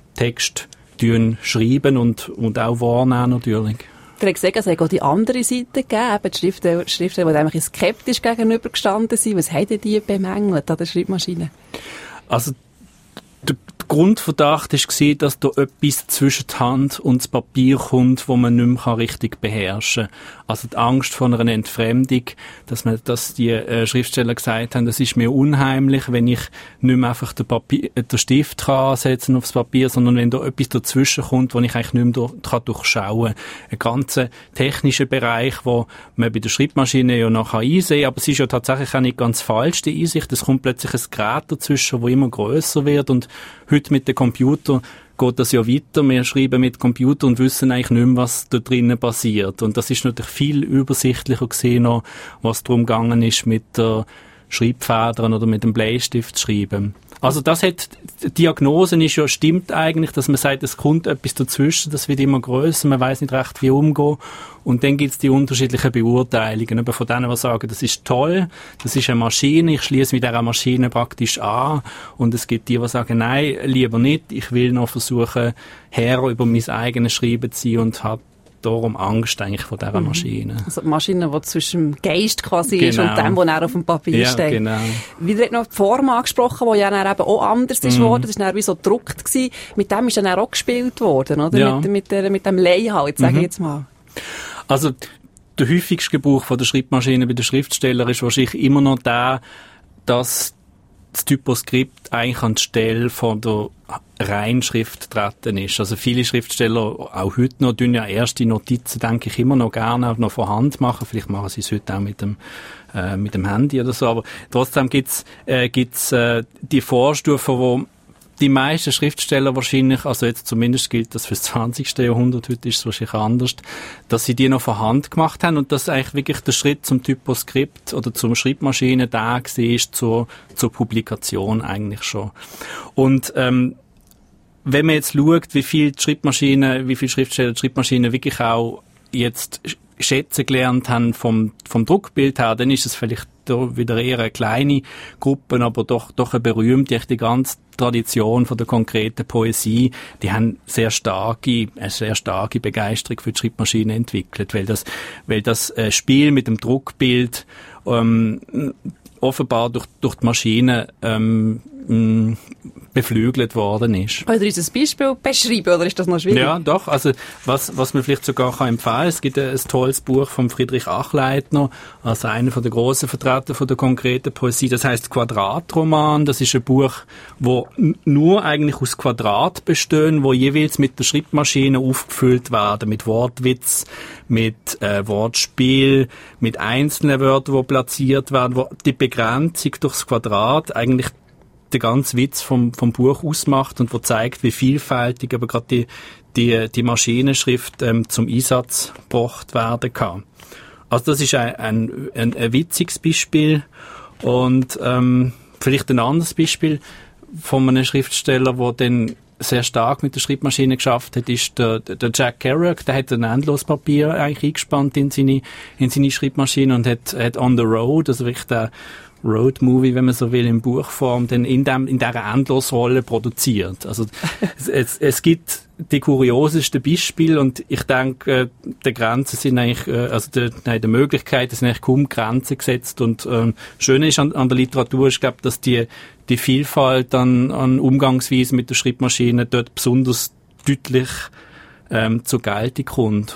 Text schreiben und, und auch wahrnehmen natürlich. Der hat gesagt, es hat auch die andere Seite gegeben, eben die Schriftsteller, die Schriftsteller, die eigentlich skeptisch gegenübergestanden sind. Was haben die bemängelt an der Schreibmaschine? Also der Grundverdacht war, dass da etwas zwischen die Hand und das Papier kommt, wo man nicht mehr richtig beherrschen kann. Also die Angst vor einer Entfremdung, dass man, dass die äh, Schriftsteller gesagt haben, das ist mir unheimlich, wenn ich nicht mehr einfach den, Papier, äh, den Stift kann ansetzen aufs Papier, sondern wenn da etwas dazwischen kommt, wo ich eigentlich nicht mehr durch, kann durchschauen kann. Ein ganzer technischer Bereich, wo man bei der Schreibmaschine ja noch einsehen kann, aber es ist ja tatsächlich auch nicht ganz falsch, die Einsicht. Es kommt plötzlich ein Gerät dazwischen, das immer grösser wird und heute mit dem Computer geht das ja weiter. Wir schreiben mit Computer und wissen eigentlich nicht mehr, was da drinnen passiert. Und das ist natürlich viel übersichtlicher gesehen, noch, was darum gegangen ist, mit der Schreibfeder oder mit dem Bleistift zu schreiben. Also das hat, die Diagnose ist ja, stimmt eigentlich, dass man sagt, es kommt etwas dazwischen, das wird immer grösser, man weiß nicht recht, wie umgehen. Und dann gibt es die unterschiedlichen Beurteilungen. Aber von denen, die sagen, das ist toll, das ist eine Maschine, ich schließe mit dieser Maschine praktisch an. Und es gibt die, die sagen, nein, lieber nicht, ich will noch versuchen, Herr über mein eigenes Schreiben zu sein und habe darum Angst eigentlich vor dieser Maschine. Also die Maschine, die zwischen dem Geist quasi genau. ist und dem, was er auf dem Papier ja, steht. Genau. Wieder hat noch die Form angesprochen, die ja dann eben auch anders ist mhm. worden. Das war dann wie so gedruckt gewesen. Mit dem ist dann auch gespielt worden, oder? Ja. Mit, mit, der, mit dem Layout, sage mhm. ich jetzt mal. Also der häufigste Gebrauch von der Schreibmaschine bei den Schriftstellern ist wahrscheinlich immer noch der, dass das Typoskript eigentlich an die Stelle von der Reinschrift treten ist. Also viele Schriftsteller, auch heute noch, tun ja erste Notizen, denke ich, immer noch gerne noch von Hand machen. Vielleicht machen sie es heute auch mit dem, äh, mit dem Handy oder so. Aber trotzdem gibt's, äh, gibt's, äh, die Vorstufen, wo die meisten Schriftsteller wahrscheinlich, also jetzt zumindest gilt das für das zwanzigste Jahrhundert, heute ist es wahrscheinlich anders, dass sie die noch von Hand gemacht haben und dass eigentlich wirklich der Schritt zum Typoskript oder zum Schreibmaschine da war zur, zur Publikation eigentlich schon. Und ähm, wenn man jetzt schaut, wie viel die Schreibmaschine, wie viele Schriftsteller die Schreibmaschine wirklich auch jetzt schätzen gelernt haben vom, vom Druckbild her, dann ist es vielleicht wieder eher eine kleine Gruppe, aber doch, doch eine berühmte, die ganze Tradition von der konkreten Poesie, die haben sehr starke, eine sehr starke Begeisterung für die Schreibmaschine entwickelt, weil das, weil das äh, Spiel mit dem Druckbild, ähm, offenbar durch, durch die Maschine, ähm, mh, beflügelt worden ist. Könnt ihr uns ein Beispiel beschreiben, oder ist das noch schwierig? Ja, doch. Also, was, was man vielleicht sogar kann empfehlen, es gibt ein, ein tolles Buch von Friedrich Achleitner, also einer von der grossen Vertreter von der konkreten Poesie. Das heisst Quadratroman. Das ist ein Buch, wo n- nur eigentlich aus Quadrat bestehen, wo jeweils mit der Schreibmaschine aufgefüllt werden, mit Wortwitz, mit äh, Wortspiel, mit einzelnen Wörtern, die platziert werden, wo die Begrenzung durchs Quadrat eigentlich der ganze Witz vom, vom Buch ausmacht und wo zeigt, wie vielfältig aber gerade die, die, die Maschinenschrift ähm, zum Einsatz gebracht werden kann. Also das ist ein, ein, ein, ein witziges Beispiel und ähm, vielleicht ein anderes Beispiel von einem Schriftsteller, der dann sehr stark mit der Schreibmaschine geschafft hat, ist der, der Jack Kerouac. Der hat ein Endlospapier eigentlich eingespannt in seine, in seine Schreibmaschine und hat, hat On the Road, also wirklich der Road-Movie, wenn man so will, in Buchform, dann in dem, in dieser Endlosrolle produziert. Also, es, es gibt die kuriosesten Beispiele und ich denke, die Grenzen sind eigentlich, also die, nein, die Möglichkeiten sind eigentlich kaum Grenzen gesetzt und, ähm, schön ist an, an der Literatur, ich glaube, dass die, die Vielfalt an, an Umgangsweise mit der Schreibmaschine dort besonders deutlich, ähm, zur Geltung kommt.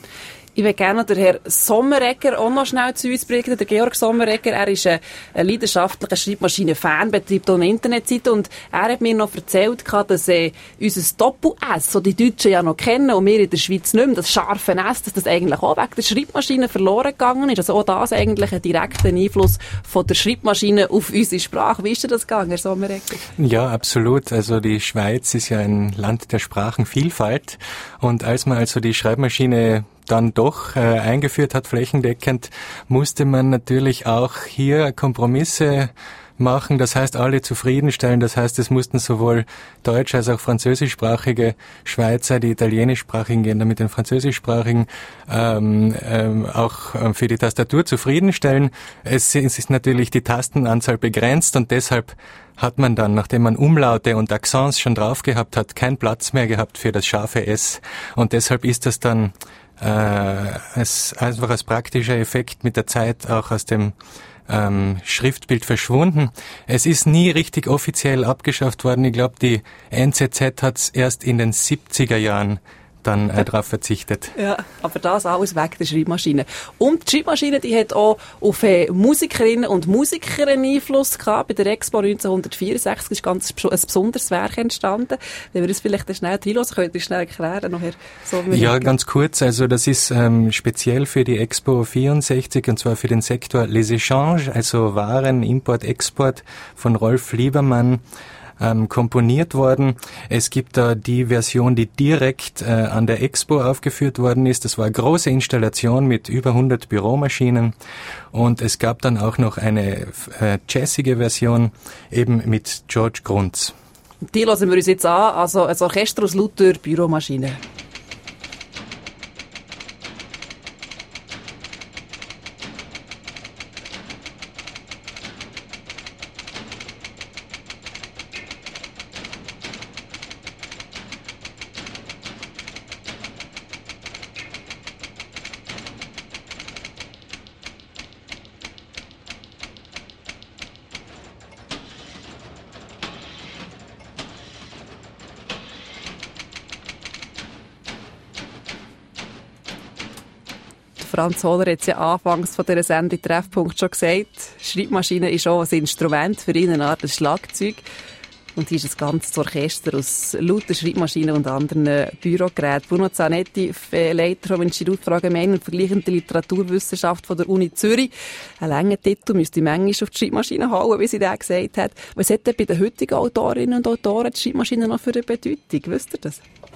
Ich würde gerne den Herrn Sommeregger auch noch schnell zu uns bringen. Der Georg Sommeregger, er ist ein, ein leidenschaftlicher Schreibmaschinen-Fan, betreibt auch eine Internetseite und er hat mir noch erzählt, dass äh, unser Doppel-S, so die Deutschen ja noch kennen und wir in der Schweiz nicht mehr, das scharfe S, dass das eigentlich auch wegen der Schreibmaschine verloren gegangen ist. Also auch das eigentlich ein direkter Einfluss von der Schreibmaschine auf unsere Sprache. Wie ist denn das gegangen, Herr Sommeregger? Ja, absolut. Also die Schweiz ist ja ein Land der Sprachenvielfalt und als man also die Schreibmaschine dann doch äh, eingeführt hat, flächendeckend, musste man natürlich auch hier Kompromisse machen, das heißt alle zufriedenstellen, das heißt es mussten sowohl deutsch- als auch französischsprachige Schweizer, die italienischsprachigen gehen dann mit den französischsprachigen ähm, ähm, auch ähm, für die Tastatur zufriedenstellen. Es, es ist natürlich die Tastenanzahl begrenzt und deshalb hat man dann, nachdem man Umlaute und Accents schon drauf gehabt hat, keinen Platz mehr gehabt für das scharfe S und deshalb ist das dann äh, als, einfach als praktischer Effekt mit der Zeit auch aus dem ähm, Schriftbild verschwunden. Es ist nie richtig offiziell abgeschafft worden. Ich glaube, die N Z Z hat es erst in den siebziger Jahren dann äh, darauf verzichtet. Ja, aber das alles weg der Schreibmaschine. Und die Schreibmaschine, die hat auch auf äh, Musikerinnen und Musiker einen Einfluss gehabt. Bei der Expo neunzehnhundertvierundsechzig ist ganz ein besonderes Werk entstanden. Wenn wir das vielleicht schnell reinhören, könnt ihr schnell erklären. Nachher so ja, ganz kurz. Also das ist ähm, speziell für die Expo vierundsechzig und zwar für den Sektor Les Échanges, also Waren, Import, Export von Rolf Liebermann. ähm, komponiert worden. Es gibt da die Version, die direkt äh, an der Expo aufgeführt worden ist. Das war eine große Installation mit über hundert Büromaschinen. Und es gab dann auch noch eine äh, jazzige Version, eben mit George Gruntz. Die hören wir uns jetzt an, also ein Orchester aus lauter Büromaschinen. Franz Hohler hat es ja anfangs von dieser Sendung Treffpunkt schon gesagt. Schreibmaschine ist auch ein Instrument für ihn, eine Art Schlagzeug. Und hier ist ein ganzes Orchester aus lauter Schreibmaschinen und anderen Bürogeräten. Bruno Zanetti, Leiter vom Institut für allgemeine und vergleichende Literaturwissenschaft von der Uni Zürich. Ein langer Titel müsste manchmal auf die Schreibmaschine hauen, wie sie das gesagt hat. Was hat denn bei den heutigen Autorinnen und Autoren die Schreibmaschine noch für eine Bedeutung? Wisst ihr das?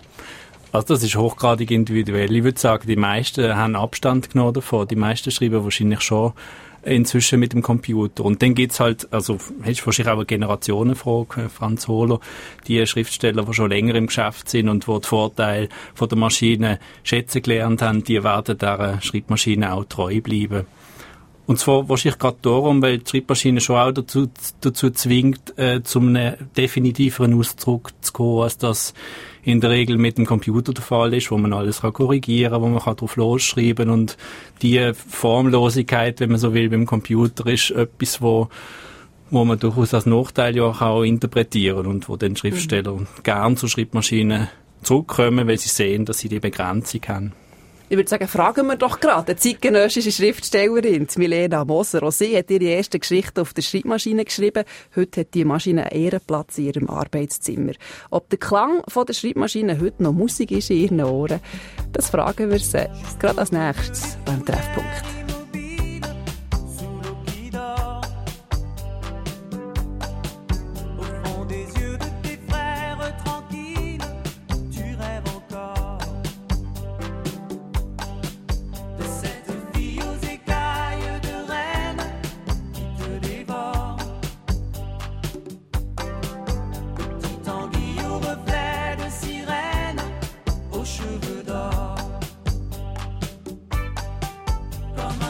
Also das ist hochgradig individuell. Ich würde sagen, die meisten haben Abstand genommen davon. Die meisten schreiben wahrscheinlich schon inzwischen mit dem Computer. Und dann gibt's halt, also hast wahrscheinlich auch eine Generationenfrage, Franz Hohler, die Schriftsteller, die schon länger im Geschäft sind und die die Vorteile von der Maschine schätzen gelernt haben, die werden dieser Schreibmaschine auch treu bleiben. Und zwar wahrscheinlich gerade darum, weil die Schreibmaschine schon auch dazu, dazu zwingt, äh, zu einem definitiveren Ausdruck zu kommen, als das in der Regel mit dem Computer der Fall ist, wo man alles kann korrigieren kann, wo man kann drauf losschreiben. Und die Formlosigkeit, wenn man so will, beim Computer ist etwas, wo, wo man durchaus als Nachteil ja auch interpretieren und wo dann Schriftsteller mhm. gern zur Schreibmaschine zurückkommen, weil sie sehen, dass sie die Begrenzung haben. Ich würde sagen, fragen wir doch gerade eine zeitgenössische Schriftstellerin, Milena Moser. Auch sie hat ihre erste Geschichte auf der Schreibmaschine geschrieben. Heute hat die Maschine einen Ehrenplatz in ihrem Arbeitszimmer. Ob der Klang von der Schreibmaschine heute noch Musik ist in ihren Ohren, das fragen wir sie gerade als nächstes beim Treffpunkt. Comme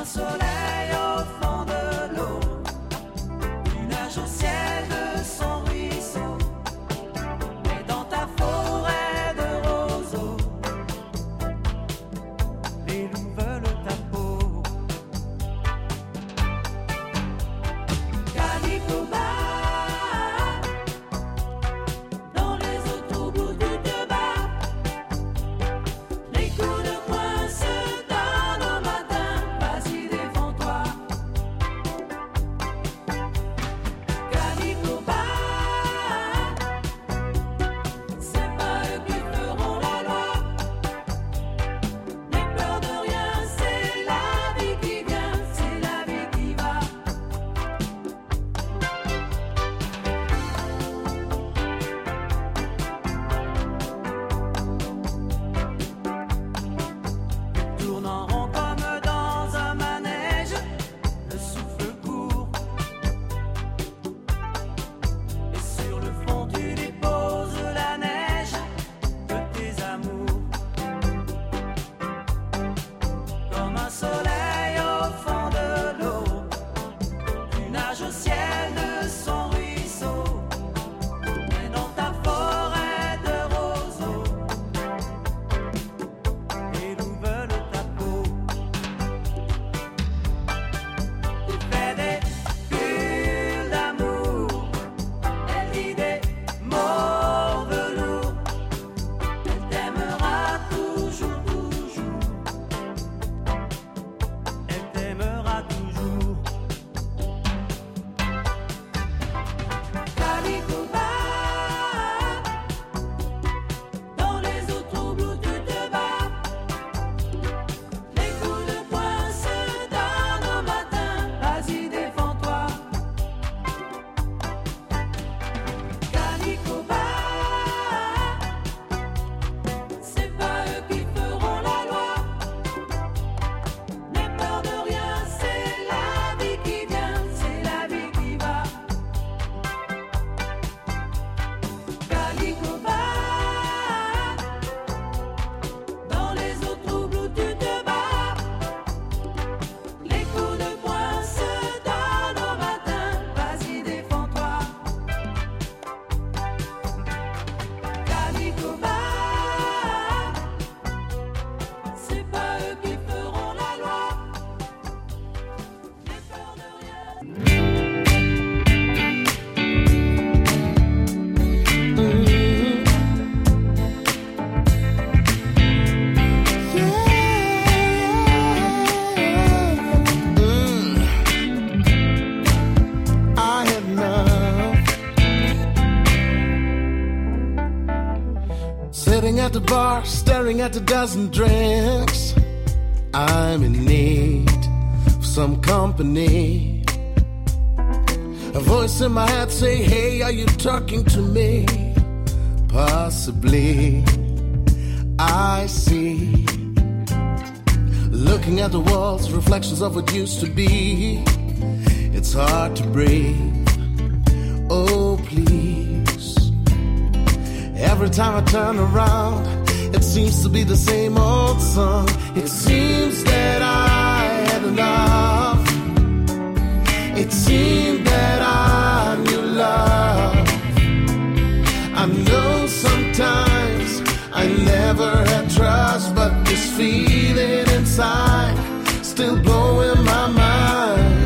bar, staring at a dozen drinks. I'm in need of some company. A voice in my head say, hey, are you talking to me? Possibly, I see. Looking at the walls, reflections of what used to be. It's hard to breathe. Oh, please. Every time I turn around, it seems to be the same old song. It seems that I had enough. It seemed that I knew love. I know sometimes I never had trust, but this feeling inside still blowing my mind.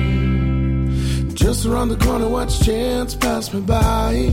Just around the corner, watch chance pass me by.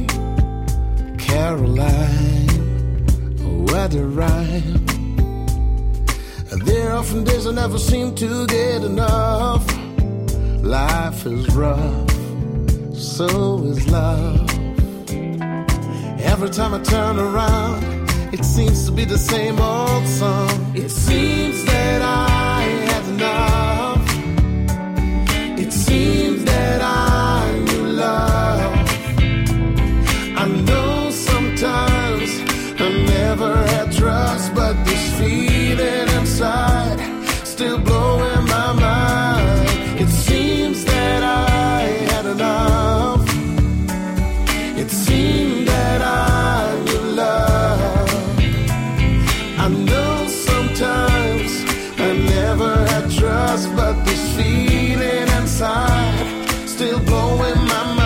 Caroline, weather rhyme. There are often days I never seem to get enough. Life is rough, so is love. Every time I turn around, it seems to be the same old song. It seems that I had enough. It seems that I knew love. I know sometimes I never had trust, but this feeling inside still blowing my mind. It seems that I had enough. It seemed that I knew love. I know sometimes I never had trust, but this feeling inside still blowing my mind.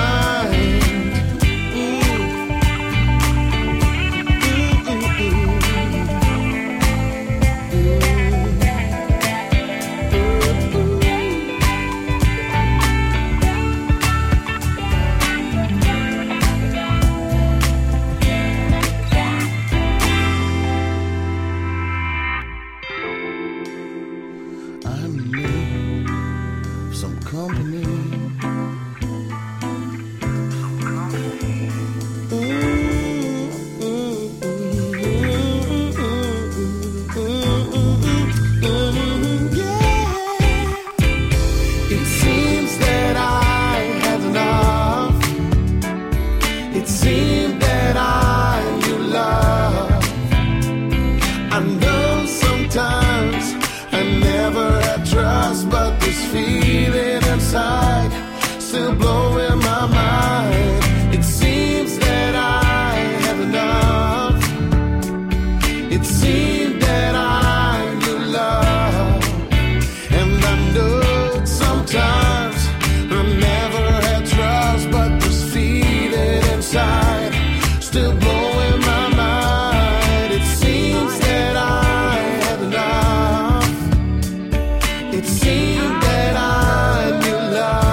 Still blowing my mind. It seems that I had enough. It seemed that I knew love. And I know sometimes I never had trust, but this feeling inside still blowing my mind. It seems that I had enough. It seemed that I knew love.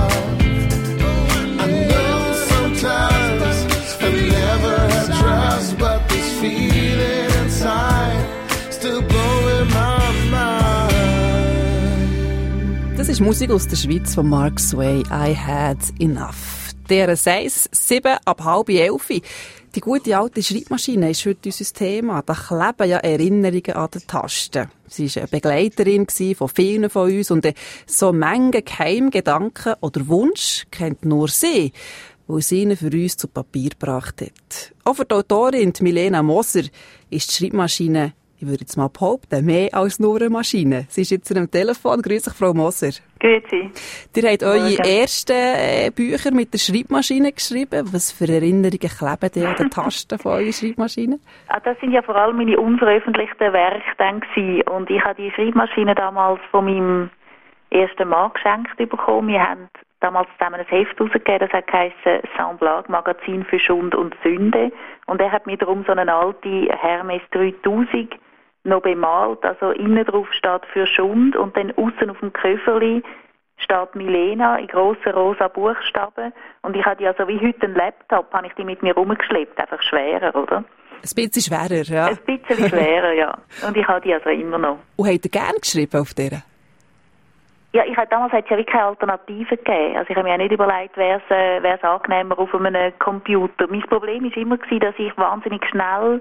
Das ist Musik aus der Schweiz von Mark Sway. I had enough. Der Seis, sieben ab halb elf. Die gute alte Schreibmaschine ist heute unser Thema. Da kleben ja Erinnerungen an den Tasten. Sie war eine Begleiterin von vielen von uns und so Menge Geheimgedanken oder Wunsch kennt nur sie, weil sie ihn für uns zu Papier gebracht hat. Auch für die Autorin Milena Moser ist die Schreibmaschine, ich würde jetzt mal behaupten, mehr als nur eine Maschine. Sie ist jetzt am Telefon. Grüß dich, Frau Moser. Grüezi. Ihr habt eure ersten äh, Bücher mit der Schreibmaschine geschrieben. Was für Erinnerungen kleben die an den Tasten von eurer Schreibmaschine? Ah, das sind ja vor allem meine unveröffentlichten Werke dann gewesen. Und ich habe die Schreibmaschine damals von meinem ersten Mann geschenkt bekommen. Wir haben damals zusammen ein Heft rausgegeben, das hat geheissen Semblage, Magazin für Schund und Sünde. Und er hat mir darum so eine alte Hermes dreitausend noch bemalt. Also innen drauf steht für Schund und dann aussen auf dem Köfferli steht Milena in grossen rosa Buchstaben. Und ich hatte ja so wie heute einen Laptop, habe ich die mit mir rumgeschleppt, einfach schwerer, oder? Ein bisschen schwerer, ja. Ein bisschen schwerer, ja. Und ich habe die also immer noch. Und habt ihr gerne geschrieben auf der? Ja, ich hatte damals hat es ja wirklich keine Alternative gegeben. Also ich habe mir ja nicht überlegt, wäre es äh, angenehmer auf einem Computer. Mein Problem war immer gewesen, dass ich wahnsinnig schnell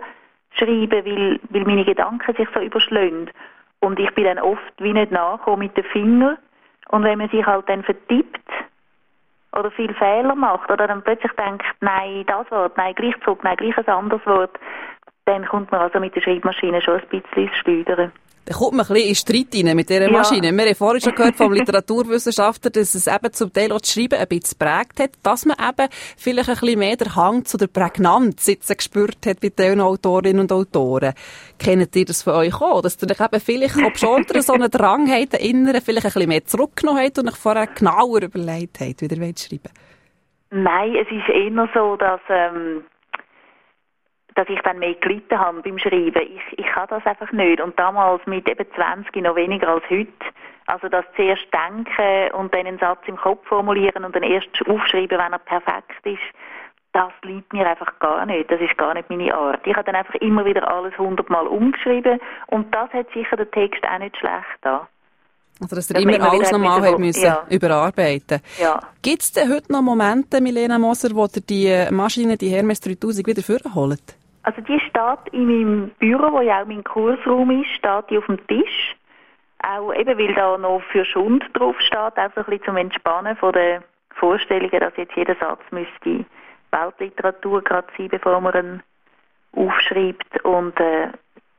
schreiben, weil, weil meine Gedanken sich so überschlagen. Und ich bin dann oft wie nicht nachgekommen mit den Fingern. Und wenn man sich halt dann vertippt oder viel Fehler macht oder dann plötzlich denkt, nein, das Wort, nein, gleich zurück, nein, gleich ein anderes Wort, dann kommt man also mit der Schreibmaschine schon ein bisschen ins Schleudern. Da kommt man ein bisschen in Streit rein mit dieser Ja. Maschine. Wir haben vorhin schon gehört vom Literaturwissenschaftler, dass es eben zum Teil auch das Schreiben ein bisschen geprägt hat, dass man eben vielleicht ein bisschen mehr den Hang zu der Prägnanz jetzt gespürt hat bei den Autorinnen und Autoren. Kennt ihr das von euch auch? Dass ihr euch eben vielleicht, ob schon unter so einen Drang habt, den inneren, vielleicht ein bisschen mehr zurückgenommen habt und euch vorher genauer überlegt habt, wie ihr wollt schreiben? Nein, es ist eher so, dass, ähm, dass ich dann mehr gelitten habe beim Schreiben. Ich, ich kann das einfach nicht. Und damals mit eben zwanzig noch weniger als heute. Also das zuerst denken und dann einen Satz im Kopf formulieren und dann erst aufschreiben, wenn er perfekt ist, das liegt mir einfach gar nicht. Das ist gar nicht meine Art. Ich habe dann einfach immer wieder alles hundertmal umgeschrieben und das hat sicher der Text auch nicht schlecht an. Also, dass ihr immer, immer alles nochmal habt müssen ja. überarbeiten. Ja. Gibt es denn heute noch Momente, Milena Moser, wo ihr die Maschine, die Hermes dreitausend, wieder vorholt? Also die steht in meinem Büro, wo ja auch mein Kursraum ist, steht die auf dem Tisch. Auch eben, weil da noch für Schund drauf steht, auch so ein bisschen zum Entspannen von den Vorstellungen, dass jetzt jeder Satz müsste Weltliteratur gerade sein, bevor man ihn aufschreibt. Und äh,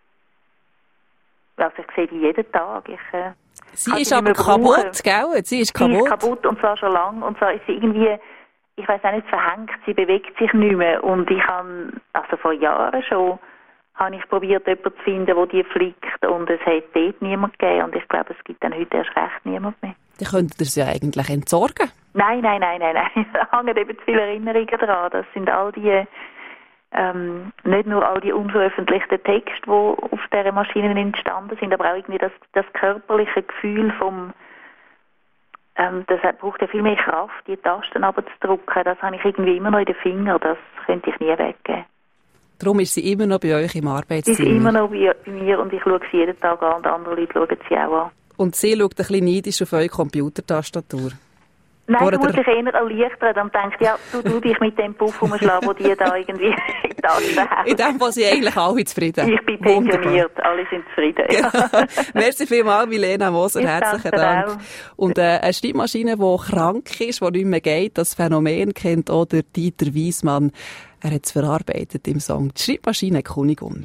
also ich sehe die jeden Tag. Ich, äh, Sie ist aber kaputt, gell? Sie ist kaputt. Sie ist kaputt und zwar schon lange. Und zwar ist sie irgendwie, ich weiß auch nicht, verhängt, sie bewegt sich nicht mehr. Und ich habe, also vor Jahren schon, habe ich probiert, jemanden zu finden, der die flickt. Und es hat dort niemand gegeben. Und ich glaube, es gibt dann heute erst recht niemand mehr. Dann könntet ihr sie ja eigentlich entsorgen. Nein, nein, nein, nein, nein. Da hängen eben zu viele Erinnerungen dran. Das sind all die, ähm, nicht nur all die unveröffentlichten Texte, die auf dieser Maschine entstanden sind, aber auch irgendwie das, das körperliche Gefühl vom, ähm, das braucht ja viel mehr Kraft, die Tasten runterzudrücken. Das habe ich irgendwie immer noch in den Fingern. Das könnte ich nie weggeben. Darum ist sie immer noch bei euch im Arbeitszimmer. Sie ist immer noch bei, bei mir und ich schaue sie jeden Tag an und andere Leute schauen sie auch an. Und sie schaut ein bisschen neidisch auf eure Computertastatur. Nein, Vor du musst der- dich eher erleichtern und denkst, ja, du, du dich mit dem Puff umschlagen, wo die da irgendwie in die Tasten haben. In dem, wo sie eigentlich alle zufrieden. Ich bin pensioniert, alle sind zufrieden. Ja. Merci vielmals, Milena Moser, Ich herzlichen danke Dank. auch. Und äh, eine Schreibmaschine, die krank ist, die nicht mehr geht, das Phänomen kennt auch der Dieter Wiesmann. Er hat es verarbeitet im Song «Die Schreibmaschine Kunigund».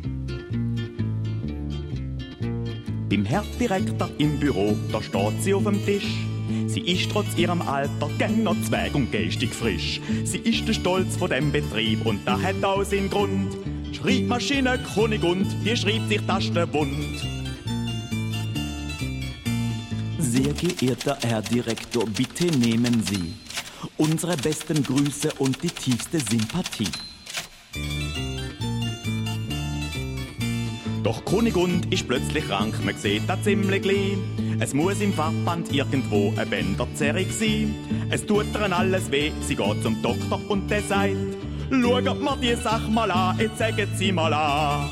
Beim Herddirektor im Büro, da steht sie auf dem Tisch. Sie ist trotz ihrem Alter gern noch zweig- und geistig frisch. Sie ist der Stolz von dem Betrieb und da hat auch seinen Grund. Die Schreibmaschine Kunigund, die schreibt sich tastenwund. Sehr geehrter Herr Direktor, bitte nehmen Sie unsere besten Grüße und die tiefste Sympathie. Doch Kunigund ist plötzlich krank, man sieht das ziemlich gleich. Es muss im Fachband irgendwo eine Bänderzerrung sein. Es tut ihr alles weh, sie geht zum Doktor und der sagt: Schaut mir die Sache mal an, jetzt sagen Sie mal an.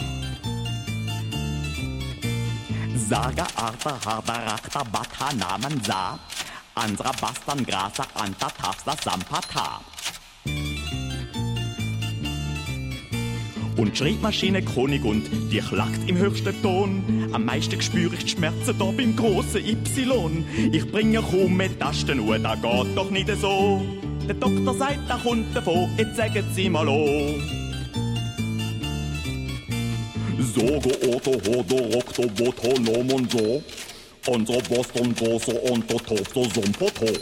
Saga Arta Hardarakta Bata Namen Sa Andra Bastan Grasa Anta Tafsa Sampata. Und die Schreibmaschine Kunigund, die klackt im höchsten Ton. Am meisten spüre ich die Schmerzen da beim grossen Y. Ich bringe kaum mit Tasten nur, das geht doch nicht so. Der Doktor sagt, da kommt davon, jetzt sagen Sie mal oh. So geehrter Herr Direktor, bitte nehmen Sie unsere besten Größe und die tiefste Sympathie.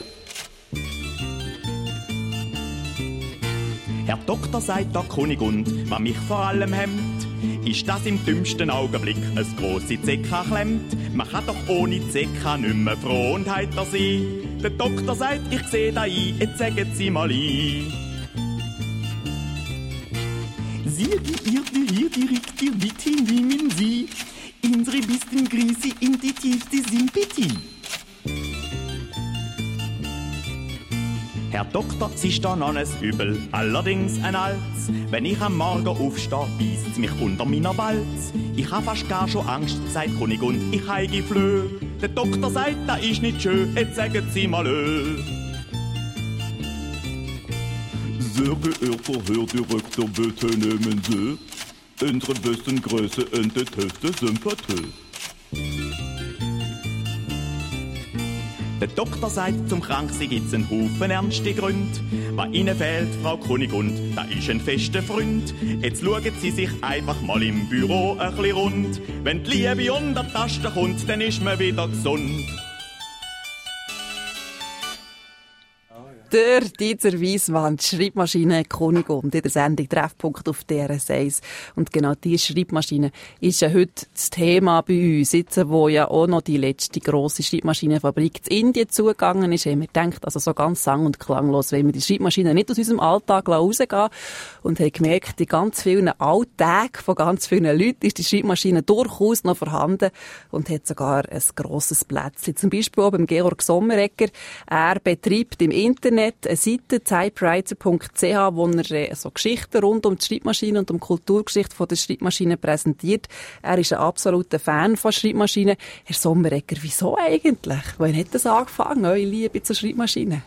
Herr Doktor, sagt der Kunigund, was mich vor allem hemmt, ist, dass im dümmsten Augenblick ein grosse C K klemmt. Man kann doch ohne C K nicht mehr froh und heiter sein. Der Doktor sagt, ich seh da ein, jetzt sagen Sie mal ein. Sehr geehrte Herr Direktor, bitte nehmen Sie unsere besten Grüße in die tiefste Sympathie. Herr Doktor, Sie stehen an es Übel, allerdings ein Alts. Wenn ich am Morgen aufstehe, beißt's mich unter meiner Balz. Ich hab fast gar schon Angst, sagt Kunigund, ich heige Flö. Der Doktor sagt, das ist nicht schön, jetzt sagen Sie mal ö. Sehr geehrter Herr Direktor, bitte nehmen Sie unsere Wissen, Größe und die höchste Sympathie. Der Doktor sagt, zum Kranksein gibt's einen Haufen ernste Gründe. Was Ihnen fehlt, Frau Kunigund, da ist ein fester Freund. Jetzt schauen Sie sich einfach mal im Büro ein bisschen rund. Wenn die Liebe unter die Taste kommt, dann ist man wieder gesund. Der Dieter Wiesmann, die Schreibmaschine Kunigund in der Sendung Treffpunkt auf D R S eins. Und genau diese Schreibmaschine ist ja heute das Thema bei uns. Jetzt, wo ja auch noch die letzte grosse Schreibmaschinenfabrik in Indien zugegangen ist, haben wir gedacht, also so ganz sang- und klanglos, wenn wir die Schreibmaschine nicht aus unserem Alltag rausgehen und haben gemerkt, in ganz vielen Alltagen von ganz vielen Leuten ist die Schreibmaschine durchaus noch vorhanden und hat sogar ein grosses Plätzchen. Zum Beispiel auch beim Georg Sommeregger. Er betreibt im Internet eine Seite, typewriter punkt c h, wo er so Geschichten rund um die Schreibmaschine und um die Kulturgeschichte von der Schreibmaschine präsentiert. Er ist ein absoluter Fan von Schreibmaschinen. Herr Sommeregger, wieso eigentlich? Wann hat das angefangen, eure Liebe zur Schreibmaschine?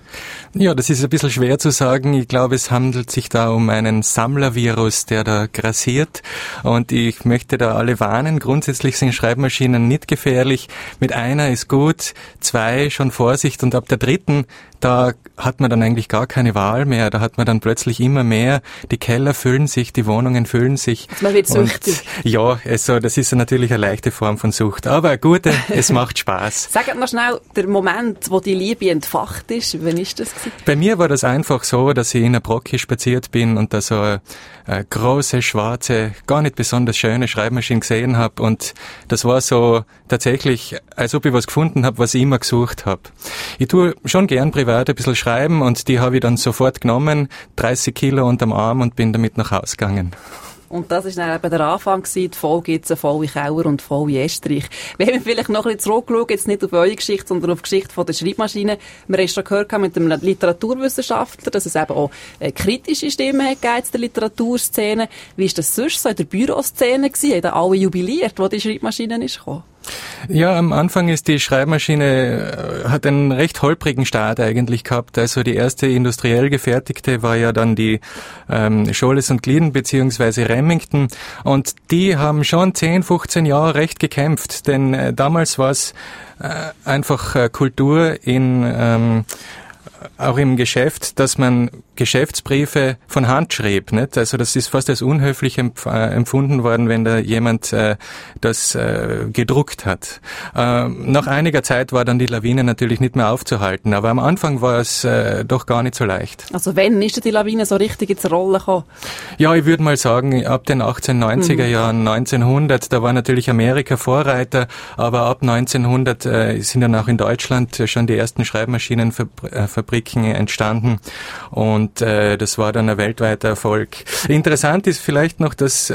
Ja, das ist ein bisschen schwer zu sagen. Ich glaube, es handelt sich da um einen Sammlervirus, der da grassiert. Und ich möchte da alle warnen. Grundsätzlich sind Schreibmaschinen nicht gefährlich. Mit einer ist gut, zwei schon Vorsicht und ab der dritten, da hat man dann eigentlich gar keine Wahl mehr. Da hat man dann plötzlich immer mehr. Die Keller füllen sich, die Wohnungen füllen sich. Man wird süchtig. Und ja, also das ist natürlich eine leichte Form von Sucht. Aber gut, es macht Spaß. Sagt noch schnell, der Moment, wo die Liebe entfacht ist, wann ist das gewesen? Bei mir war das einfach so, dass ich in einer Brocke spaziert bin und da so eine, eine große, schwarze, gar nicht besonders schöne Schreibmaschine gesehen habe und das war so tatsächlich, als ob ich was gefunden habe, was ich immer gesucht habe. Ich tue schon gern privat ein bisschen schreiben und die habe ich dann sofort genommen, dreißig Kilo unterm Arm und bin damit nach Hause gegangen. Und das war dann eben der Anfang gewesen, die Folge jetzt eine volle Keller und volle Estrich. Wenn wir vielleicht noch ein bisschen zurückschauen, jetzt nicht auf eure Geschichte, sondern auf die Geschichte von der Schreibmaschine. Wir haben schon gehört mit einem Literaturwissenschaftler, dass es eben auch äh, kritische Stimmen hat gegeben in der Literaturszene. Wie ist das sonst so in der Büroszene gewesen? Haben da alle jubiliert, wo die Schreibmaschine ist gekommen? Ja, am Anfang ist die Schreibmaschine, hat einen recht holprigen Start eigentlich gehabt. Also die erste industriell gefertigte war ja dann die ähm, Scholes und Glieden beziehungsweise Remington und die haben schon zehn, fünfzehn Jahre recht gekämpft, denn äh, damals war es äh, einfach äh, Kultur in ähm, auch im Geschäft, dass man Geschäftsbriefe von Hand schrieb, nicht? Also das ist fast als unhöflich empf- äh, empfunden worden, wenn da jemand äh, das äh, gedruckt hat. Äh, nach einiger Zeit war dann die Lawine natürlich nicht mehr aufzuhalten, aber am Anfang war es äh, doch gar nicht so leicht. Also wann ist die Lawine so richtig ins Rollen gekommen? Ja, ich würde mal sagen, ab den achtzehnhundertneunziger mhm. Jahren, neunzehnhundert, da war natürlich Amerika Vorreiter, aber ab neunzehnhundert äh, sind dann auch in Deutschland schon die ersten Schreibmaschinenfabriken entstanden und äh, das war dann ein weltweiter Erfolg. Interessant ist vielleicht noch, dass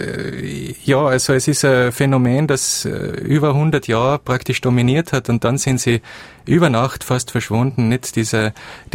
äh, ja, also es ist ein Phänomen, das äh, über hundert Jahre praktisch dominiert hat und dann sind sie über Nacht fast verschwunden. Nicht diese,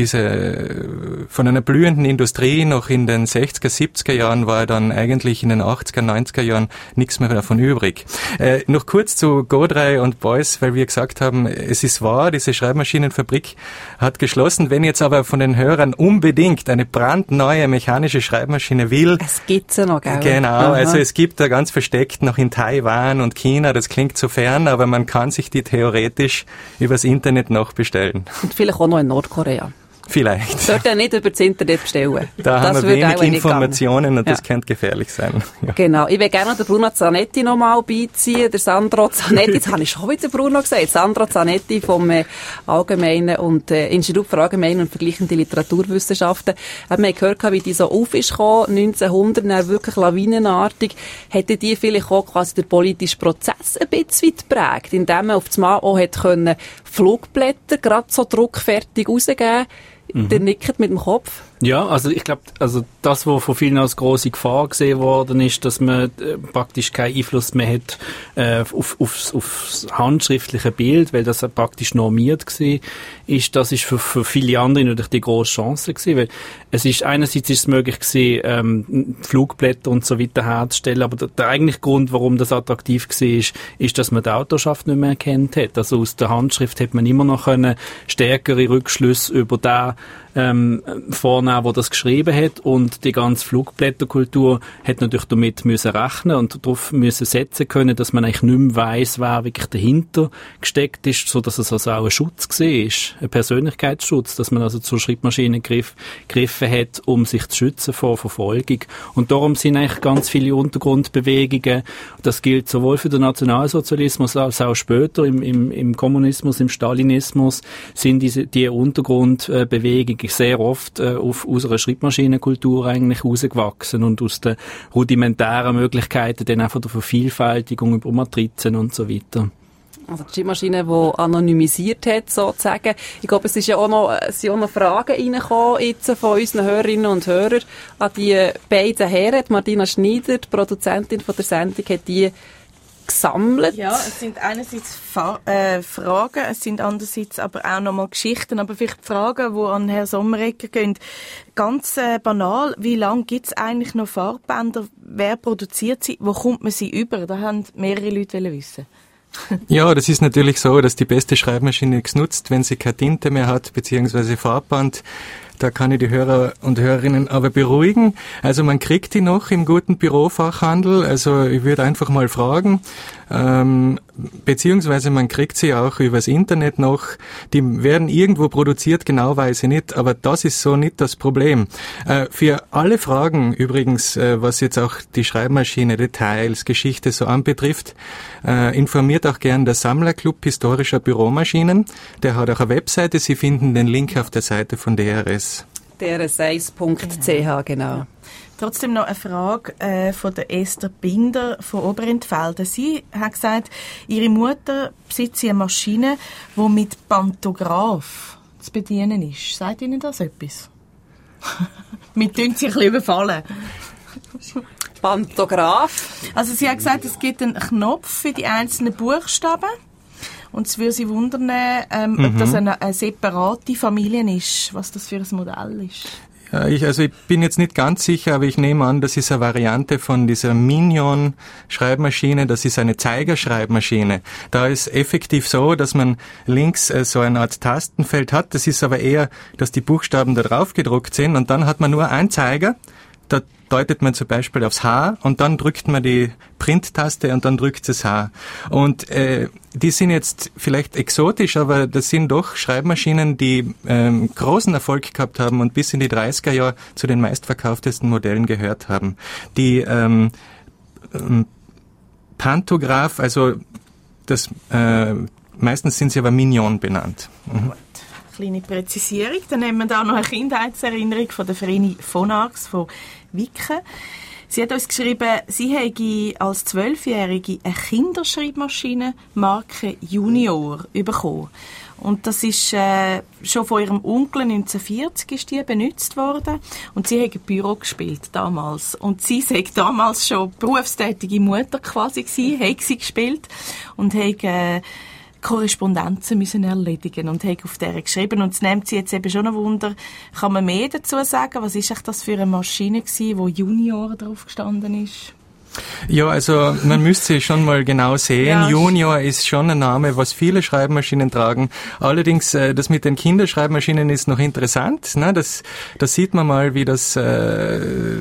diese, von einer blühenden Industrie noch in den sechziger, siebziger Jahren war dann eigentlich in den achtziger, neunziger Jahren nichts mehr davon übrig. Äh, noch kurz zu Godrey und Beuys, weil wir gesagt haben, es ist wahr, diese Schreibmaschinenfabrik hat geschlossen. Wenn jetzt aber von den Hörern unbedingt eine brandneue mechanische Schreibmaschine will. Es gibt's ja noch, gell? Genau, Aha. Also es gibt da ganz versteckt noch in Taiwan und China, das klingt so fern, aber man kann sich die theoretisch übers Internet noch bestellen. Und vielleicht auch noch in Nordkorea. Vielleicht. Sollte er nicht über das Internet bestellen. Da das haben wir wenig Informationen und ja. Das könnte gefährlich sein. Ja. Genau. Ich will gerne den Bruno Zanetti noch mal beiziehen. Der Sandro Zanetti, jetzt habe ich schon wieder Bruno gesagt, Sandro Zanetti vom äh, Allgemeinen und äh, Institut für Allgemeine und Vergleichende Literaturwissenschaften. Wir haben gehört, wie die so auf ist gekommen, neunzehnhundert, dann wirklich lawinenartig. Hätte die vielleicht auch quasi den politischen Prozess ein bisschen weit geprägt, indem man auf das Mal auch hätte können Flugblätter gerade so druckfertig rausgeben. Mhm. Der nickt mit dem Kopf. Ja, also ich glaube, also das, was von vielen als grosse Gefahr gesehen worden ist, dass man äh, praktisch keinen Einfluss mehr hat äh, auf, aufs, aufs handschriftliche Bild, weil das praktisch normiert war, ist, das ist für, für viele andere natürlich die grosse Chance gewesen, weil es ist, einerseits ist es möglich gewesen, ähm, Flugblätter und so weiter herzustellen, aber der, der eigentliche Grund, warum das attraktiv war, ist, ist, dass man die Autorschaft nicht mehr erkannt hat. Also aus der Handschrift hat man immer noch können stärkere Rückschlüsse über den ähm, vornehmen auch, der das geschrieben hat, und die ganze Flugblätterkultur hat natürlich damit müssen rechnen und darauf müssen setzen können, dass man eigentlich nicht mehr weiss, wer wirklich dahinter gesteckt ist, so dass es also auch ein Schutz gesehen ist, ein Persönlichkeitsschutz, dass man also zur Schreibmaschine griff, gegriffen hat, um sich zu schützen vor Verfolgung. Und darum sind eigentlich ganz viele Untergrundbewegungen, das gilt sowohl für den Nationalsozialismus als auch später im, im, im Kommunismus, im Stalinismus, sind diese, die Untergrundbewegungen sehr oft äh, auf, aus einer Schreibmaschinenkultur eigentlich rausgewachsen und aus den rudimentären Möglichkeiten dann auch von der Vervielfältigung über Matrizen und so weiter. Also die Schreibmaschine, die anonymisiert hat, sozusagen. Ich glaube, es ist ja auch noch, es sind auch noch Fragen reingekommen jetzt von unseren Hörerinnen und Hörern an die beiden Herren. Martina Schneider, die Produzentin von der Sendung, hat die gesammelt. Ja, es sind einerseits Fa- äh, Fragen, es sind andererseits aber auch nochmal Geschichten, aber vielleicht Fragen, die an Herrn Sommeregger gehen. Ganz äh, banal, wie lange gibt es eigentlich noch Farbbänder? Wer produziert sie? Wo kommt man sie über? Da haben mehrere Leute wissen. Ja, das ist natürlich so, dass die beste Schreibmaschine genutzt, wenn sie keine Tinte mehr hat, beziehungsweise Farbband. Da kann ich die Hörer und Hörerinnen aber beruhigen. Also man kriegt die noch im guten Bürofachhandel. Also ich würde einfach mal fragen. Ähm, beziehungsweise man kriegt sie auch übers Internet noch. Die werden irgendwo produziert, genau weiß ich nicht. Aber das ist so nicht das Problem. Äh, für alle Fragen übrigens, äh, was jetzt auch die Schreibmaschine, Details, Geschichte so anbetrifft, äh, informiert auch gern der Sammlerclub historischer Büromaschinen. Der hat auch eine Webseite. Sie finden den Link auf der Seite von D R S. D R S eins Punkt c h, genau. Ja. Trotzdem noch eine Frage äh, von der Esther Binder von Oberentfelden. Sie hat gesagt, ihre Mutter besitzt eine Maschine, die mit Pantograph zu bedienen ist. Sagt Ihnen das etwas? Mit tun Sie ein bisschen überfallen. Pantograph? Also sie hat gesagt, es gibt einen Knopf für die einzelnen Buchstaben. Und es würde sie wundern, ähm, mhm. ob das eine, eine separate Familie ist, was das für ein Modell ist. Ja, ich, also ich bin jetzt nicht ganz sicher, aber ich nehme an, das ist eine Variante von dieser Minion-Schreibmaschine, das ist eine Zeigerschreibmaschine. Da ist effektiv so, dass man links äh, so eine Art Tastenfeld hat, das ist aber eher, dass die Buchstaben da drauf gedruckt sind und dann hat man nur einen Zeiger, da deutet man zum Beispiel aufs H und dann drückt man die Print-Taste und dann drückt das H. Und äh, die sind jetzt vielleicht exotisch, aber das sind doch Schreibmaschinen, die ähm, großen Erfolg gehabt haben und bis in die dreißiger Jahre zu den meistverkauftesten Modellen gehört haben. Die ähm, ähm, Pantograph, also das äh, meistens sind sie aber Minion benannt. Mhm. Kleine Präzisierung. Dann haben wir da noch eine Kindheitserinnerung von der Vreni von Arx von Wicken. Sie hat uns geschrieben, sie hätte als Zwölfjährige eine Kinderschreibmaschine Marke Junior bekommen. Und das ist äh, schon von ihrem Onkel neunzehnhundertvierzig ist die benutzt worden. Und sie hat Büro gespielt damals. Und sie sei damals schon berufstätige Mutter quasi gewesen, hat sie gespielt und hat äh, Korrespondenzen müssen erledigen und habe auf der geschrieben. Und es nimmt sie jetzt eben schon ein Wunder. Kann man mehr dazu sagen? Was ist das für eine Maschine gewesen, wo Junior drauf gestanden ist? Ja, also man müsste schon mal genau sehen. Ja. Junior ist schon ein Name, was viele Schreibmaschinen tragen. Allerdings, äh, das mit den Kinderschreibmaschinen ist noch interessant. Ne? Das, das sieht man mal, wie das äh,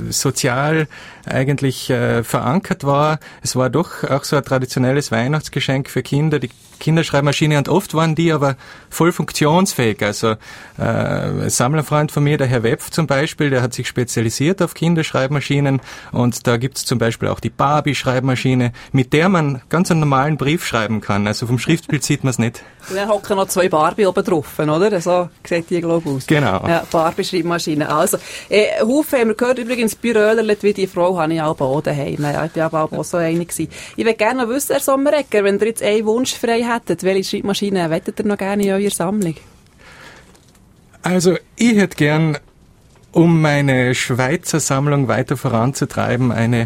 sozial eigentlich äh, verankert war. Es war doch auch so ein traditionelles Weihnachtsgeschenk für Kinder, die Kinderschreibmaschine, und oft waren die aber voll funktionsfähig. Also äh, ein Sammlerfreund von mir, der Herr Wepf zum Beispiel, der hat sich spezialisiert auf Kinderschreibmaschinen, und da gibt's zum Beispiel auch die Barbie-Schreibmaschine, mit der man ganz einen normalen Brief schreiben kann. Also vom Schriftbild sieht man es nicht. Und dann hocken noch zwei Barbie oben drauf, oder? So sieht die, glaube ich, aus. Genau. Ja, Barbie-Schreibmaschine. Also, äh, Haufen haben wir gehört, übrigens, Bürölerlet wie die Frau habe ich auch auch daheim. Ja, ich war auch so eine gewesen. Ich würde gerne noch wissen, Herr Sommeregger, wenn ihr jetzt einen Wunsch frei hättet, welche Schreibmaschine wettet ihr noch gerne in eurer Sammlung? Also, ich hätte gern, um meine Schweizer Sammlung weiter voranzutreiben, eine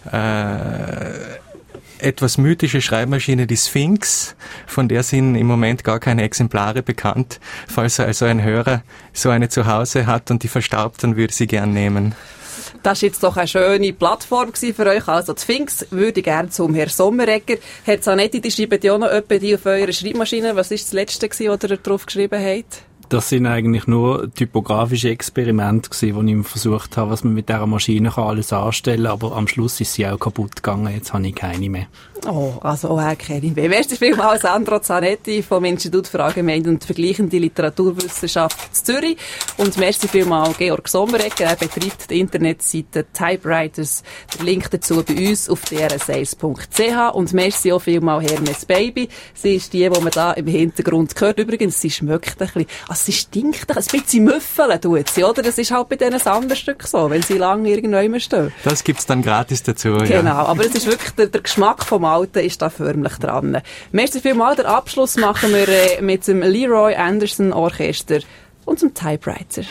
äh, etwas mythische Schreibmaschine, die Sphinx, von der sind im Moment gar keine Exemplare bekannt. Falls also ein Hörer so eine zu Hause hat und die verstaubt, dann würde ich sie gern nehmen. Das war jetzt doch eine schöne Plattform für euch. Also die Sphinx würde ich gerne zum Herrn Sommeregger. Herr Zanetti, die schreiben ja auch noch etwa die auf eurer Schreibmaschine. Was war das Letzte, was ihr drauf geschrieben habt? Das sind eigentlich nur typografische Experimente gewesen, wo ich versucht habe, was man mit dieser Maschine kann alles anstellen kann, aber am Schluss ist sie auch kaputt gegangen, jetzt habe ich keine mehr. Oh, also auch keine mehr. Merci vielmals Sandro Zanetti vom Institut für Allgemeine und Vergleichende Literaturwissenschaft in Zürich und merci vielmals Georg Sommeregger, er betreibt die Internetseite Typewriters, der Link dazu bei uns auf d r s eins punkt c h und merci auch vielmals Hermes Baby, sie ist die, die man da im Hintergrund hört, übrigens, sie schmeckt ein bisschen, also sie stinkt ein bisschen müffeln, tut sie, oder? Das ist halt bei diesen Sanderstücken so, wenn sie lange irgendwo stehen. Das gibt's dann gratis dazu, Genau, ja. aber es ist wirklich, der, der Geschmack vom Alten ist da förmlich dran. Merci vielmals, den Abschluss machen wir äh, mit dem Leroy Anderson Orchester und dem Typewriter.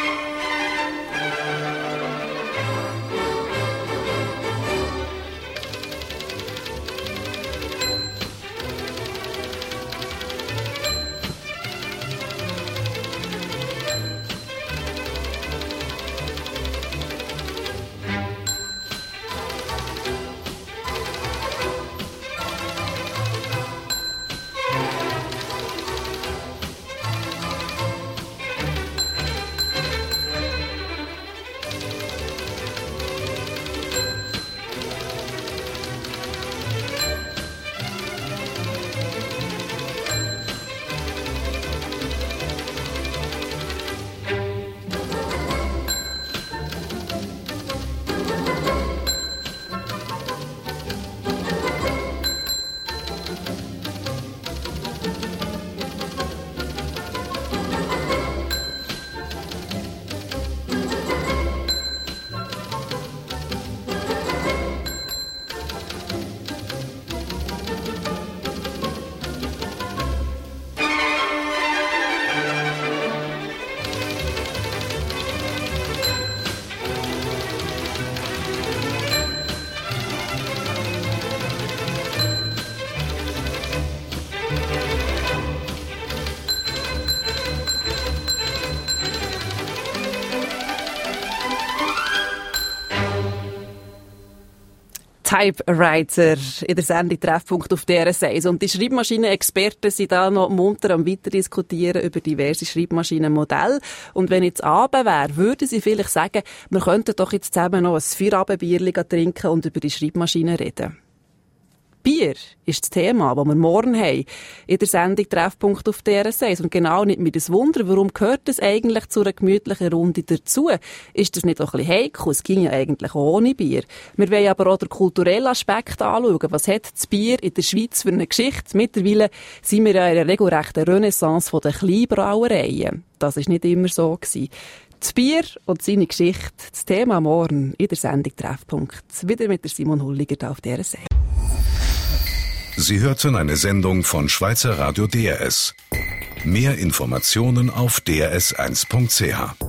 Typewriter in der Sendung Treffpunkt auf D R S eins. Und die Schreibmaschinen-Experten sind da noch munter am weiterdiskutieren über diverse Schreibmaschinenmodelle. Und wenn jetzt Abend wäre, würden sie vielleicht sagen, wir könnten doch jetzt zusammen noch ein Feierabendbierchen trinken und über die Schreibmaschine reden. Bier ist das Thema, das wir morgen haben in der Sendung Treffpunkt auf D R S eins. Und genau nimmt mich das Wunder, warum gehört das eigentlich zu einer gemütlichen Runde dazu? Ist das nicht auch ein bisschen heikel? Es ging ja eigentlich auch ohne Bier. Wir wollen aber auch den kulturellen Aspekt anschauen. Was hat das Bier in der Schweiz für eine Geschichte? Mittlerweile sind wir ja in einer regelrechten Renaissance der Kleinbrauereien. Das war nicht immer so gewesen. Das Bier und seine Geschichte, das Thema morgen in der Sendung Treffpunkt. Wieder mit der Simon Hulliger da auf D R S eins. Sie hörten eine Sendung von Schweizer Radio D R S. Mehr Informationen auf d r s eins punkt c h.